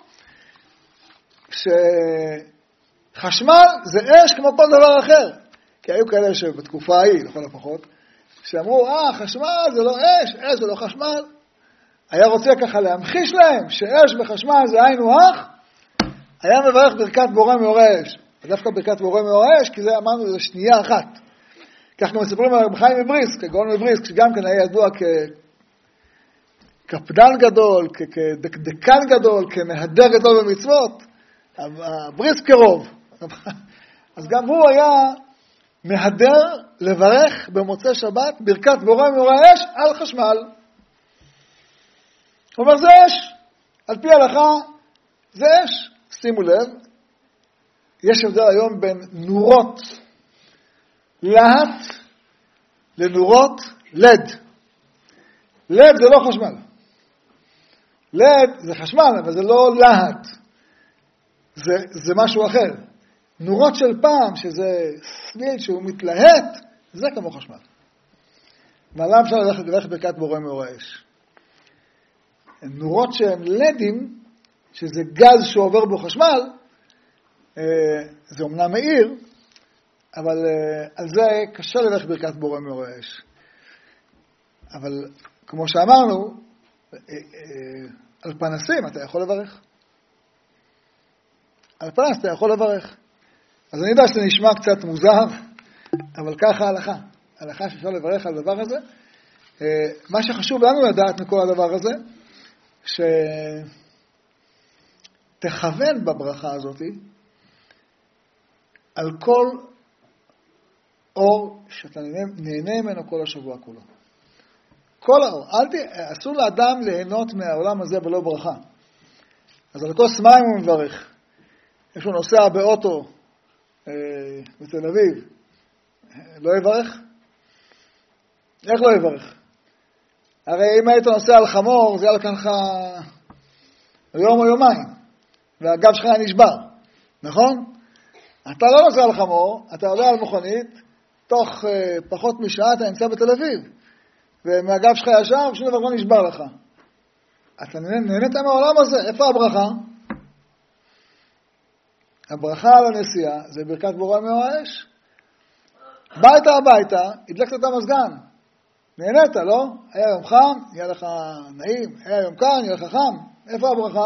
Speaker 1: שחשמל זה אש כמו כל דבר אחר. כי היו כאלה שבתקופה ההיא, לכל הפחות, שאמרו, אה, חשמל זה לא אש, אש זה לא חשמל. היה רוצה ככה להמחיש להם שאש בחשמל זה היינו הך, היה מברך ברכת בורא מאורי האש. ודווקא ברכת בורא מאורי האש, כי זה אמרנו, זה שנייה אחת. כך גם מספרים על רב חיים מבריסק, כגאון מבריסק, שגם כן היה ידוע כקפדן גדול, כדקדקן גדול, כמהדר גדול במצוות, הבריסק קרוב. אז גם הוא היה מהדר לברך במוצאי שבת ברכת בורא מאורי האש על חשמל. הוא אומר, זה אש. על פי ההלכה, זה אש. שימו לב, יש הבדל היום בין נורות להט לנורות לד. לד זה לא חשמל. לד זה חשמל, אבל זה לא להט. זה, זה משהו אחר. נורות של פעם, שזה סליל שהוא מתלהט, זה כמו חשמל. מעלה אפשר ללכת ללכת ברכת בורא מאורי האש. נורות שהן לדים, שזה גז שעובר בו חשמל, זה אומנם מאיר, אבל על זה קשה ללכת ברכת בורא מאורי האש. אבל כמו שאמרנו, על פנסים אתה יכול לברך. על פנס אתה יכול לברך. אז אני יודע שזה נשמע קצת מוזר, אבל ככה ההלכה. ההלכה שאפשר לברך על הדבר הזה. מה שחשוב לנו לדעת מכל הדבר הזה, שתכוון בברכה הזאת על כל אור שאתה נהנה ממנו כל השבוע כולו. כל האור. אל ת... אסור לאדם ליהנות מהעולם הזה בלא ברכה. אז על כוס מים הוא מברך. יש לו נוסע באוטו אה, בתל אביב, לא יברך? איך לא יברך? הרי אם היית נוסע על חמור, זה היה לך יום או יומיים, והגב שלך נשבר, נכון? אתה לא נוסע על חמור, אתה עולה על מכונית, תוך uh, פחות משעה אתה נמצא בתל אביב, ומהגב שלך ישר ושום דבר לא נשבר לך. אתה נהנית מהעולם הזה, איפה הברכה? הברכה על הנסיעה זה ברכת בורא מאור האש. ביתה הביתה, הדלקת את המזגן. נהנית, לא? היה יום חם, יהיה לך נעים, היה יום כאן, יהיה לך חם. איפה הברכה?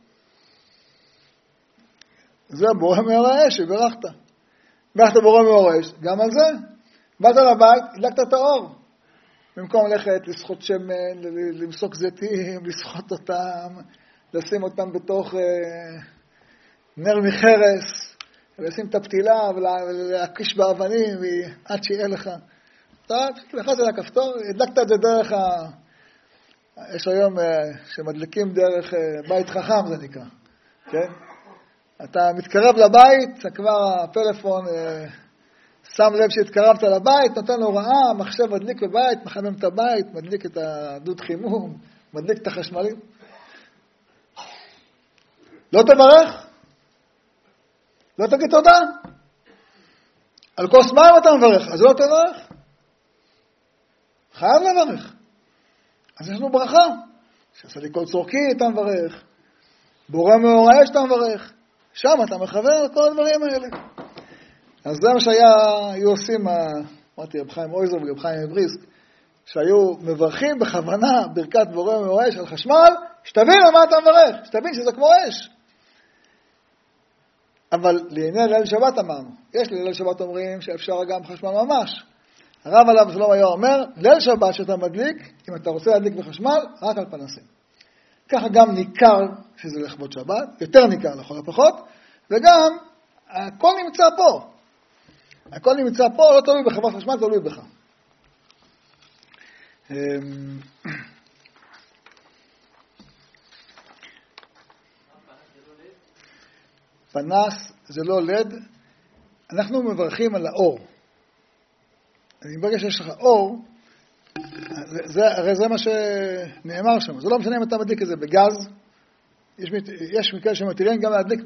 Speaker 1: זה בורא מאור האש, שברכת. ברכת בורא מאור האש, גם על זה. באת לבית, הדלקת את האור. במקום ללכת, לשחות שמן, למסוק זיתים, לשחות אותם, לשים אותם בתוך אה, נר מחרס, ולשים את הפתילה ולהקיש באבנים עד שיהיה לך. אתה לחץ על הכפתור, הדלקת את זה דרך ה... יש היום אה, שמדליקים דרך אה, בית חכם זה נקרא, כן? אתה מתקרב לבית, כבר הפלאפון אה, שם לב שהתקרבת לבית, נותן הוראה, מחשב מדליק בבית, מחמם את הבית, מדליק את הדוד חימום, מדליק את החשמלים. לא תברך? לא תגיד תודה? על כוס מים אתה מברך, אז לא תברך? חייב לברך. אז יש לנו ברכה. שעשה לי כל צורכי אתה מברך. בורא מאור האש אתה מברך. שם אתה מכוון על כל הדברים האלה. אז זה מה שהיו עושים, אמרתי, רב חיים אויזר ורב חיים מבריסק, שהיו מברכים בכוונה ברכת בורא מאור האש על חשמל, שתבין על מה אתה מברך, שתבין שזה כמו אש. אבל לעניין ליל שבת אמרנו, יש ליל שבת אומרים שאפשר גם חשמל ממש. הרב עליו שלום היה אומר, ליל שבת שאתה מדליק, אם אתה רוצה להדליק בחשמל, רק על פנסים. ככה גם ניכר שזה לכבוד שבת, יותר ניכר לכל הפחות, וגם הכל נמצא פה. הכל נמצא פה, לא תלוי בחברת חשמל, תלוי בך. פנס זה לא לד, אנחנו מברכים על האור. אני ברגע שיש לך אור, זה, הרי זה מה שנאמר שם. זה לא משנה אם אתה מדליק את זה בגז, יש, יש מקרה שמתירים גם להדליק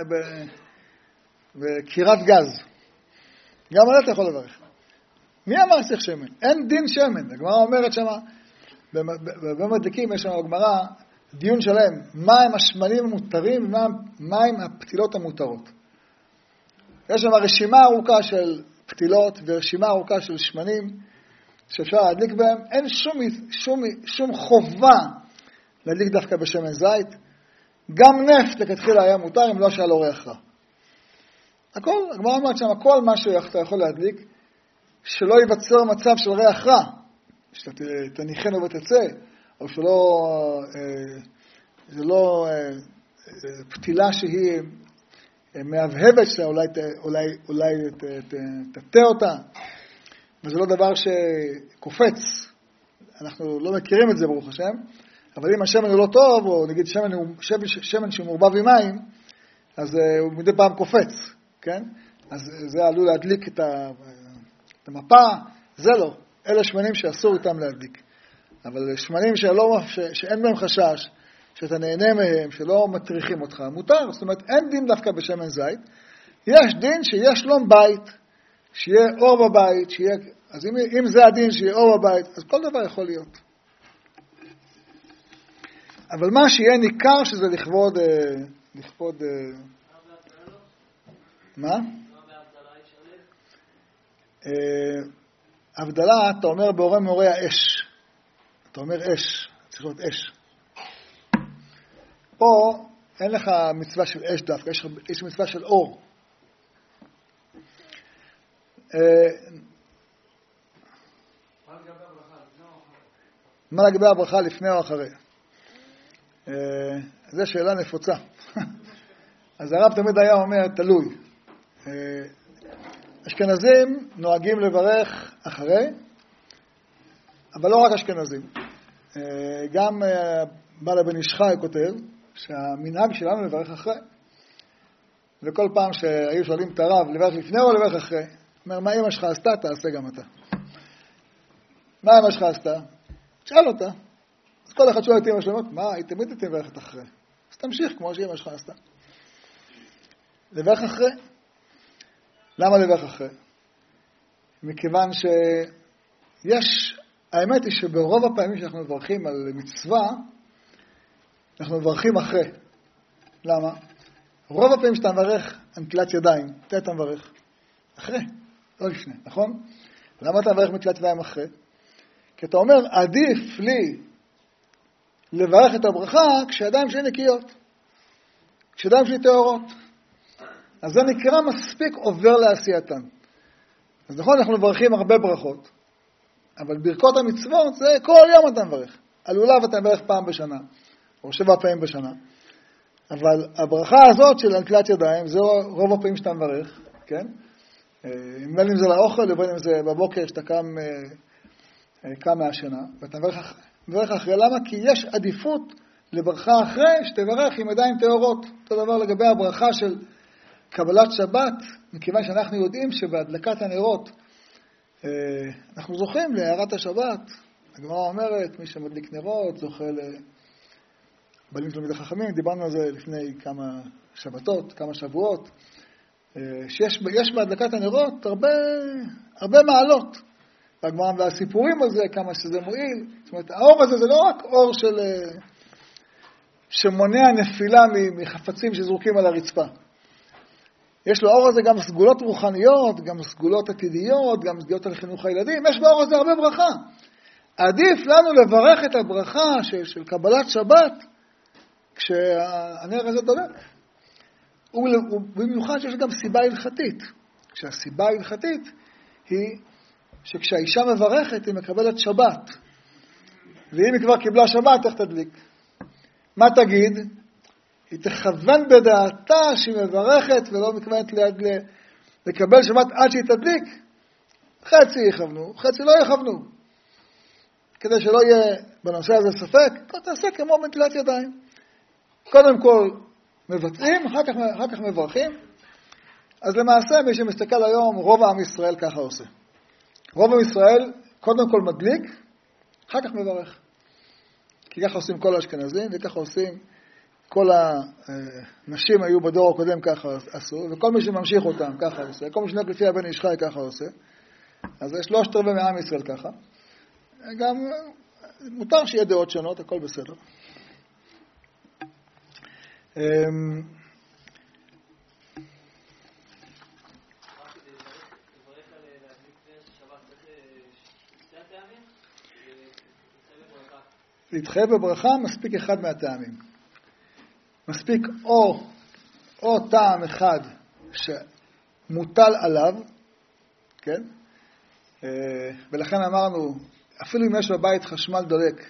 Speaker 1: בקירת גז. גם על זה אתה יכול לברך. מי אמר שצריך שמן? אין דין שמן. הגמרא אומרת שמה, במדליקים יש שם הגמרא, דיון שלם, מה הם השמנים המותרים, מה הם הפתילות המותרות. יש שם רשימה ארוכה של פתילות ורשימה ארוכה של שמנים שאפשר להדליק בהם. אין שום, שום, שום חובה להדליק דווקא בשמן זית. גם נפט לכתחילה היה מותר אם לא שהיה לו ריח רע. הכל, הגמרא אומרת שם, כל מה שאתה יכול להדליק, שלא ייווצר מצב של ריח רע, שאתה תניחנו ותצא, או שלא, זה לא פתילה שהיא מהבהבת, שאולי אולי, אולי תטה אותה, וזה לא דבר שקופץ. אנחנו לא מכירים את זה ברוך השם, אבל אם השמן הוא לא טוב, או נגיד שמן, שמן, שמן שמורבב עם מים, אז הוא מדי פעם קופץ, כן? אז זה עלול להדליק את, ה, את המפה, זה לא. אלה שמנים שאסור איתם להדליק. אבל שמנים שלא, ש, שאין בהם חשש, שאתה נהנה מהם, שלא מטריחים אותך, מותר. זאת אומרת, אין דין דווקא בשמן זית. יש דין שיש שלום בית, שיהיה אור בבית, שיהיה... אז אם, אם זה הדין שיהיה אור בבית, אז כל דבר יכול להיות. אבל מה שיהיה ניכר שזה לכבוד... לכבוד... מה? הבדלה, אתה אומר בורא מאור האש. אתה אומר אש, צריך להיות אש. פה אין לך מצווה של אש דווקא, יש, יש מצווה של אור. מה לגבי הברכה לפני או אחרי? זו שאלה נפוצה. אז הרב תמיד היה אומר, תלוי. אשכנזים נוהגים לברך אחרי, אבל לא רק אשכנזים. גם בעל הבן איש חי כותב שהמנהג שלנו לברך אחרי. וכל פעם שהיו שואלים את הרב לברך לפני או לברך אחרי, אומר, מה אמא שלך עשתה? תעשה גם אתה. מה אמא שלך עשתה? תשאל אותה. אז כל אחד שואל את אמא שלו, מה, היא תמיד תברכת אחרי. אז תמשיך כמו שאמא שלך עשתה. לברך אחרי. למה לברך אחרי? מכיוון שיש, האמת היא שברוב הפעמים שאנחנו מברכים על מצווה, אנחנו מברכים אחרי. למה? רוב הפעמים שאתה מברך על נטילת ידיים, מתי אתה מברך? אחרי, לא לפני, נכון? למה אתה מברך נטילת ידיים אחרי? כי אתה אומר, עדיף לי לברך את הברכה כשידיים שלי נקיות, כשידיים שלי טהורות. אז זה נקרא מספיק עובר לעשייתן. אז נכון, אנחנו מברכים הרבה ברכות, אבל ברכות המצוות זה כל יום אתה מברך. על לולב אתה מברך פעם בשנה, או שבע פעמים בשנה. אבל הברכה הזאת של נטילת ידיים, זה רוב הפעמים שאתה מברך, כן? בין אם זה לאוכל, ובין אם זה בבוקר שאתה קם, קם מהשינה, ואתה מברך, מברך אחרי. למה? כי יש עדיפות לברכה אחרי שתברך עם ידיים טהורות. אותו דבר לגבי הברכה של קבלת שבת, מכיוון שאנחנו יודעים שבהדלקת הנרות אנחנו זוכים להארת השבת. הגמרא אומרת, מי שמדליק נרות זוכה לבנים תלמידי חכמים. דיברנו על זה לפני כמה שבתות, כמה שבועות, שיש יש בהדלקת הנרות הרבה, הרבה מעלות. והגמרא והסיפורים על זה, כמה שזה מועיל. זאת אומרת, האור הזה זה לא רק אור של, שמונע נפילה מחפצים שזרוקים על הרצפה. יש לו אור הזה גם סגולות רוחניות, גם סגולות עתידיות, גם סגולות על חינוך הילדים. יש באור הזה הרבה ברכה. עדיף לנו לברך את הברכה של, של קבלת שבת כשהנר הזה דולק. ובמיוחד שיש גם סיבה הלכתית. כשהסיבה ההלכתית היא שכשהאישה מברכת היא מקבלת שבת. ואם היא כבר קיבלה שבת, איך תדליק? מה תגיד? היא תכוון בדעתה שהיא מברכת ולא מתכוונת לקבל שבת עד שהיא תדליק. חצי יכוונו, חצי לא יכוונו. כדי שלא יהיה בנושא הזה ספק, אתה תעשה כמו בנטילת ידיים. קודם כל מבצעים, אחר כך, אחר כך מברכים. אז למעשה מי שמסתכל היום, רוב העם ישראל ככה עושה. רוב עם ישראל קודם כל מדליק, אחר כך מברך. כי ככה עושים כל האשכנזים, וככה עושים כל הנשים היו בדור הקודם ככה עשו, וכל מי שממשיך אותם ככה עושה, כל מי שנק לפי הבן איש חי ככה עושה. אז יש שלושת רבעי מעם ישראל ככה. גם מותר שיהיה דעות שונות, הכל בסדר. להתחייב בברכה מספיק אחד מהטעמים. מספיק או, או טעם אחד שמוטל עליו, כן? ולכן אמרנו, אפילו אם יש בבית חשמל דולק,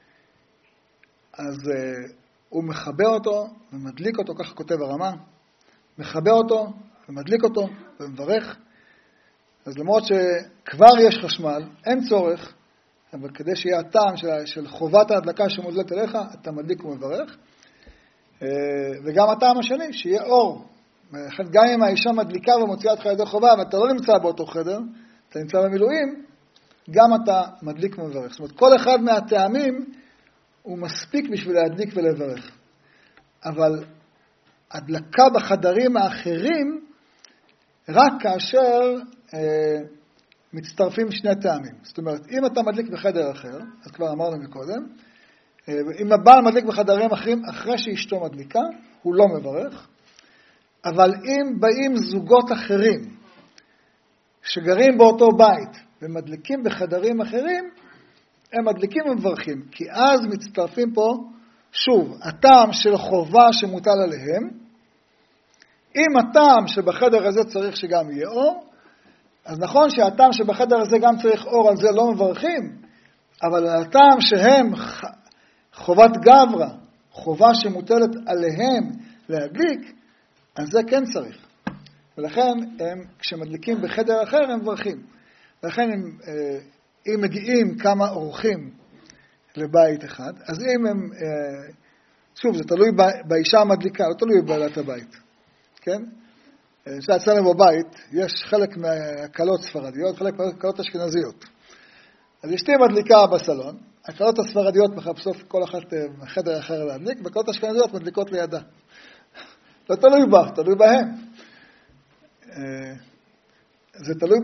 Speaker 1: אז הוא מחבר אותו ומדליק אותו, ככה כותב הרמה, מחבר אותו ומדליק אותו ומברך. אז למרות שכבר יש חשמל, אין צורך, אבל כדי שיהיה הטעם של, של חובת ההדלקה שמודלקת אליך, אתה מדליק ומברך. וגם הטעם השני, שיהיה אור. גם אם האישה מדליקה ומוציאה אותך ידי חובה, ואתה לא נמצא באותו חדר, אתה נמצא במילואים, גם אתה מדליק ומברך. זאת אומרת, כל אחד מהטעמים הוא מספיק בשביל להדליק ולברך. אבל הדלקה בחדרים האחרים, רק כאשר אה, מצטרפים שני טעמים. זאת אומרת, אם אתה מדליק בחדר אחר, אז כבר אמרנו מקודם, אה, אם הבעל מדליק בחדרים אחרים, אחרי שאשתו מדליקה, הוא לא מברך. אבל אם באים זוגות אחרים, שגרים באותו בית, ומדליקים בחדרים אחרים, הם מדליקים ומברכים. כי אז מצטרפים פה, שוב, הטעם של חובה שמוטל עליהם, אם הטעם שבחדר הזה צריך שגם יהיה אור, אז נכון שהטעם שבחדר הזה גם צריך אור, על זה לא מברכים, אבל הטעם שהם חובת גברא, חובה שמוטלת עליהם להדליק, אז זה כן צריך. ולכן הם, כשמדליקים בחדר אחר, הם מברכים. ולכן הם, אם מגיעים כמה אורחים לבית אחד, אז אם הם, שוב, זה תלוי באישה המדליקה, לא תלוי בבעלת הבית. כן? שאצלנו בבית יש חלק מהקלות ספרדיות, חלק מהקלות אשכנזיות. אז אשתי מדליקה בסלון, הקהילות הספרדיות מחפשות כל אחת חדר אחר להדליק, והקהילות האשכנזיות מדליקות לידה. לא תלוי בה, תלוי בהם. זה תלוי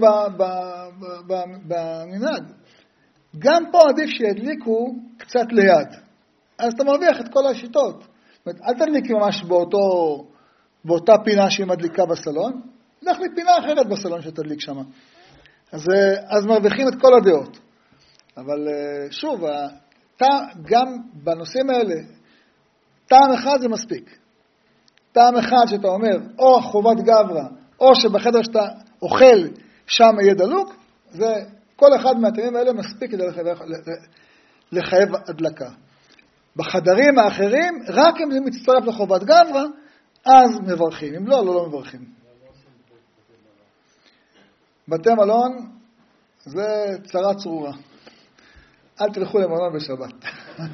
Speaker 1: במנהג. גם פה עדיף שידליקו קצת ליד. אז אתה מרוויח את כל השיטות. זאת אומרת, אל תדליקי ממש באותו, באותה פינה שהיא מדליקה בסלון, לך לי פינה אחרת בסלון שתדליק שם. אז, אז מרוויחים את כל הדעות. אבל שוב, גם בנושאים האלה, טעם אחד זה מספיק. טעם אחד שאתה אומר, או חובת גברא, או שבחדר שאתה אוכל שם יהיה דלוק, זה כל אחד מהטעמים האלה מספיק כדי לחייב, לחייב הדלקה. בחדרים האחרים, רק אם זה מצטרף לחובת גברא, אז מברכים. אם לא, לא, לא מברכים. בתי מלון זה צרה צרורה. אל תלכו למלון בשבת.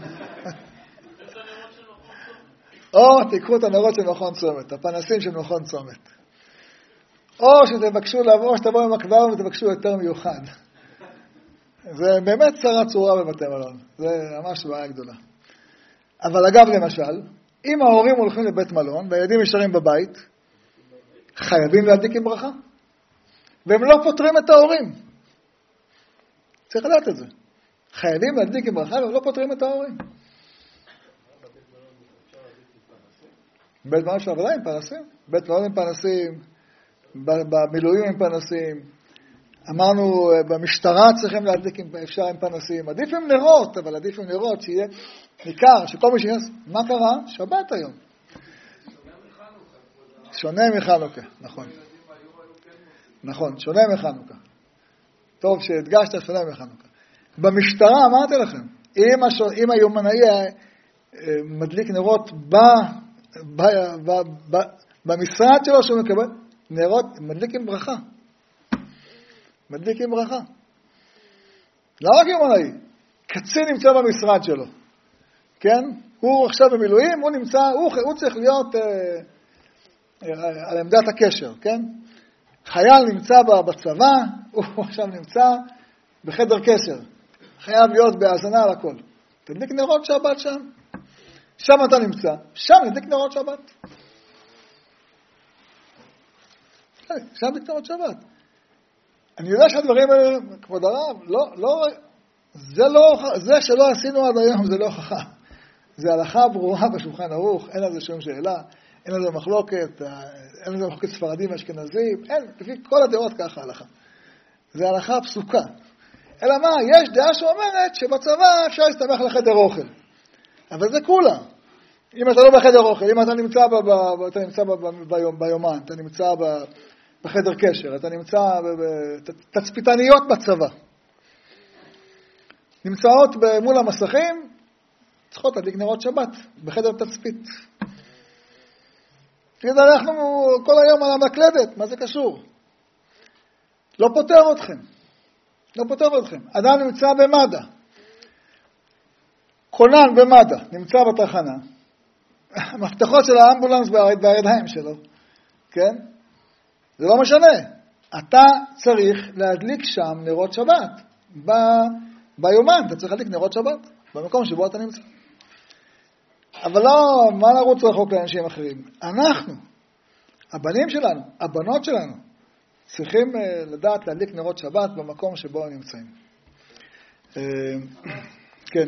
Speaker 1: או תיקחו את הנרות של מכון צומת, הפנסים של מכון צומת. או שתבקשו לבוא, שתבואו במקבר ותבקשו יותר מיוחד. זה באמת צרה צרורה בבתי מלון. זה ממש בעיה גדולה. אבל אגב למשל, אם ההורים הולכים לבית מלון והילדים נשארים בבית, חייבים להדליק עם ברכה. והם לא פותרים את ההורים. צריך לדעת את זה. חייבים להדליק עם ברכה והם לא פותרים את ההורים. בית מלון של עבודה עם פנסים. בית מלון עם פנסים, במילואים עם פנסים. אמרנו, במשטרה צריכים להדליק עם, אפשר עם פנסים. עדיף עם נרות, אבל עדיף עם נרות שיהיה ניכר, שכל מי שיהיה... מה קרה? שבת היום. שונה מחנוכה, נכון. נכון, שונה מחנוכה. טוב שהדגשת, שונה מחנוכה. במשטרה, אמרתי לכם, אם, השו, אם היומנאי מדליק נרות ב, ב, ב, ב, במשרד שלו שהוא מקבל, נרות מדליק עם ברכה. מדליק עם ברכה. לא רק יומנאי, קצין נמצא במשרד שלו. כן? הוא עכשיו במילואים, הוא נמצא, הוא, הוא צריך להיות אה, אה, על עמדת הקשר, כן? חייל נמצא בצבא, הוא עכשיו נמצא בחדר קשר. חייב להיות בהאזנה על הכל. תדליק נרות שבת שם. שם אתה נמצא. שם תדליק נרות שבת. שם תדליק נרות שבת. אני יודע שהדברים האלה, כבוד הרב, לא, לא, זה, לא, זה שלא עשינו עד היום, זה לא הוכחה. זה הלכה ברורה בשולחן ערוך, אין על זה שום שאלה, אין על זה מחלוקת, אין על זה מחלוקת ספרדים ואשכנזים, אין, לפי כל הדעות ככה הלכה. זה הלכה פסוקה. אלא מה, יש דעה שאומרת שבצבא אפשר להסתמך לחדר אוכל. אבל זה כולה. אם אתה לא בחדר אוכל, אם אתה נמצא, ב, ב, אתה נמצא ב, ב, ביום, ביומן, אתה נמצא ב, בחדר קשר, אתה נמצא בתצפיתניות בצבא. נמצאות מול המסכים, צריכות להדליק נרות שבת, בחדר תצפית. כדי אנחנו כל היום על המקלדת, מה זה קשור? לא פותר אתכם. לא פותר אתכם. אדם נמצא במד"א. כונן במד"א, נמצא בתחנה. המפתחות של האמבולנס בידיים שלו. כן? זה לא משנה. אתה צריך להדליק שם נרות שבת. ב... ביומן אתה צריך להדליק נרות שבת. במקום שבו אתה נמצא. אבל לא, מה נרוץ רחוק לאנשים אחרים? אנחנו, הבנים שלנו, הבנות שלנו, צריכים לדעת להדליק נרות שבת במקום שבו הם נמצאים. כן.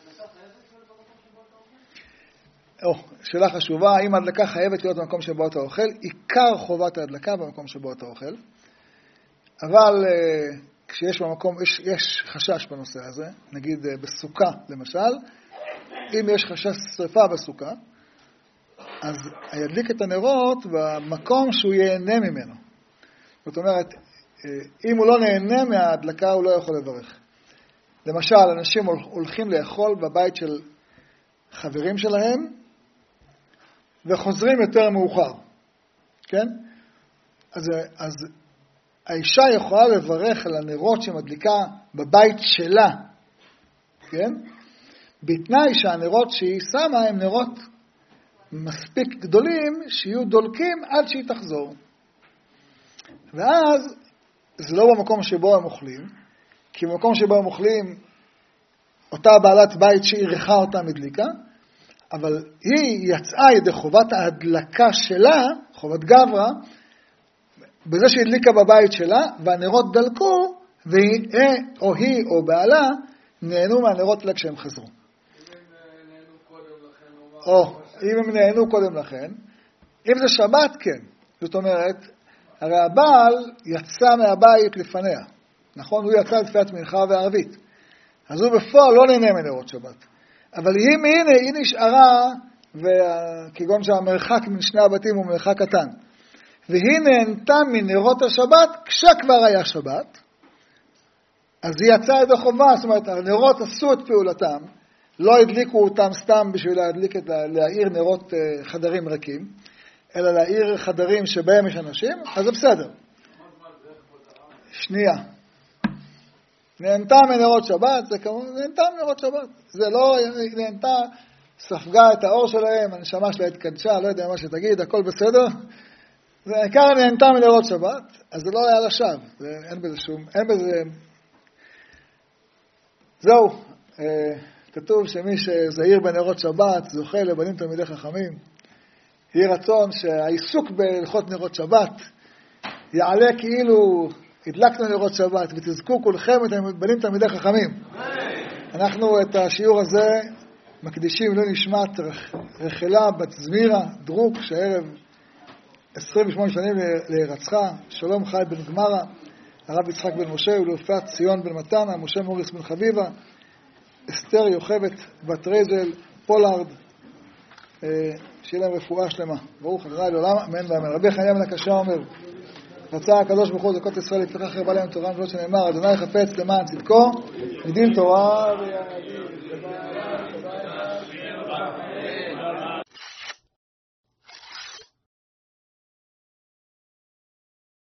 Speaker 1: או, שאלה חשובה, האם ההדלקה חייבת להיות במקום שבו אתה אוכל? עיקר חובת ההדלקה במקום שבו אתה אוכל. אבל כשיש במקום, יש, יש חשש בנושא הזה, נגיד בסוכה למשל, אם יש חשש שריפה בסוכה, אז ידליק את הנרות במקום שהוא ייהנה ממנו. זאת אומרת, אם הוא לא נהנה מההדלקה, הוא לא יכול לברך. למשל, אנשים הולכים לאכול בבית של חברים שלהם, וחוזרים יותר מאוחר. כן? אז, אז האישה יכולה לברך על הנרות שמדליקה בבית שלה. כן? בתנאי שהנרות שהיא שמה הם נרות מספיק גדולים שיהיו דולקים עד שהיא תחזור. ואז זה לא במקום שבו הם אוכלים, כי במקום שבו הם אוכלים אותה בעלת בית שאירחה אותה מדליקה, אבל היא יצאה ידי חובת ההדלקה שלה, חובת גברא, בזה שהדליקה בבית שלה, והנרות דלקו, והיא, או היא או בעלה, נהנו מהנרות לה כשהם חזרו.
Speaker 2: אם הם נהנו קודם לכן,
Speaker 1: או, אם הם נהנו קודם לכן, אם זה שבת, כן. זאת אומרת, הרי הבעל יצא מהבית לפניה. נכון? הוא יצא לתפילת מנחה וערבית. אז הוא בפועל לא נהנה מנרות שבת. אבל אם הנה, היא נשארה, כגון שהמרחק מן שני הבתים הוא מרחק קטן. והיא נהנתה מנרות השבת כשכבר היה שבת, אז היא יצאה ידי חובה, זאת אומרת, הנרות עשו את פעולתם, לא הדליקו אותם סתם בשביל להדליק את, להאיר נרות חדרים ריקים, אלא להאיר חדרים שבהם יש אנשים, אז זה בסדר. שנייה. נהנתה מנרות שבת, זה כמו, נהנתה מנרות שבת. זה לא, נהנתה, ספגה את האור שלהם, הנשמה שלה התקדשה, לא יודע מה שתגיד, הכל בסדר. זה העיקר נהנתה מנרות שבת, אז זה לא היה לשווא. אין בזה שום, אין בזה... זהו, כתוב שמי שזהיר בנרות שבת, זוכה לבנים תלמידי חכמים. יהי רצון שהעיסוק בהלכות נרות שבת יעלה כאילו הדלקנו נרות שבת, ותזכו כולכם את בנים תלמידי חכמים. אנחנו את השיעור הזה מקדישים לא נשמת רחלה בת זמירה דרוק, שערב עשרים ושמונה שנים להירצחה, שלום חי בן גמרה, הרב יצחק בן משה ולאופת ציון בן מתנה, משה מוריס בן חביבה, אסתר יוכבת בת רזל, פולארד, שיהיה להם רפואה שלמה. ברוך ה' לעולם, אמן ואמן. רבי חנינא בן הקשה אומר, רצה הקדוש ברוך הוא זכות ישראל לפיכך הרבה להם תורה ולא שנאמר, אדוני חפץ למען צדקו, מדין תורה ויעדים.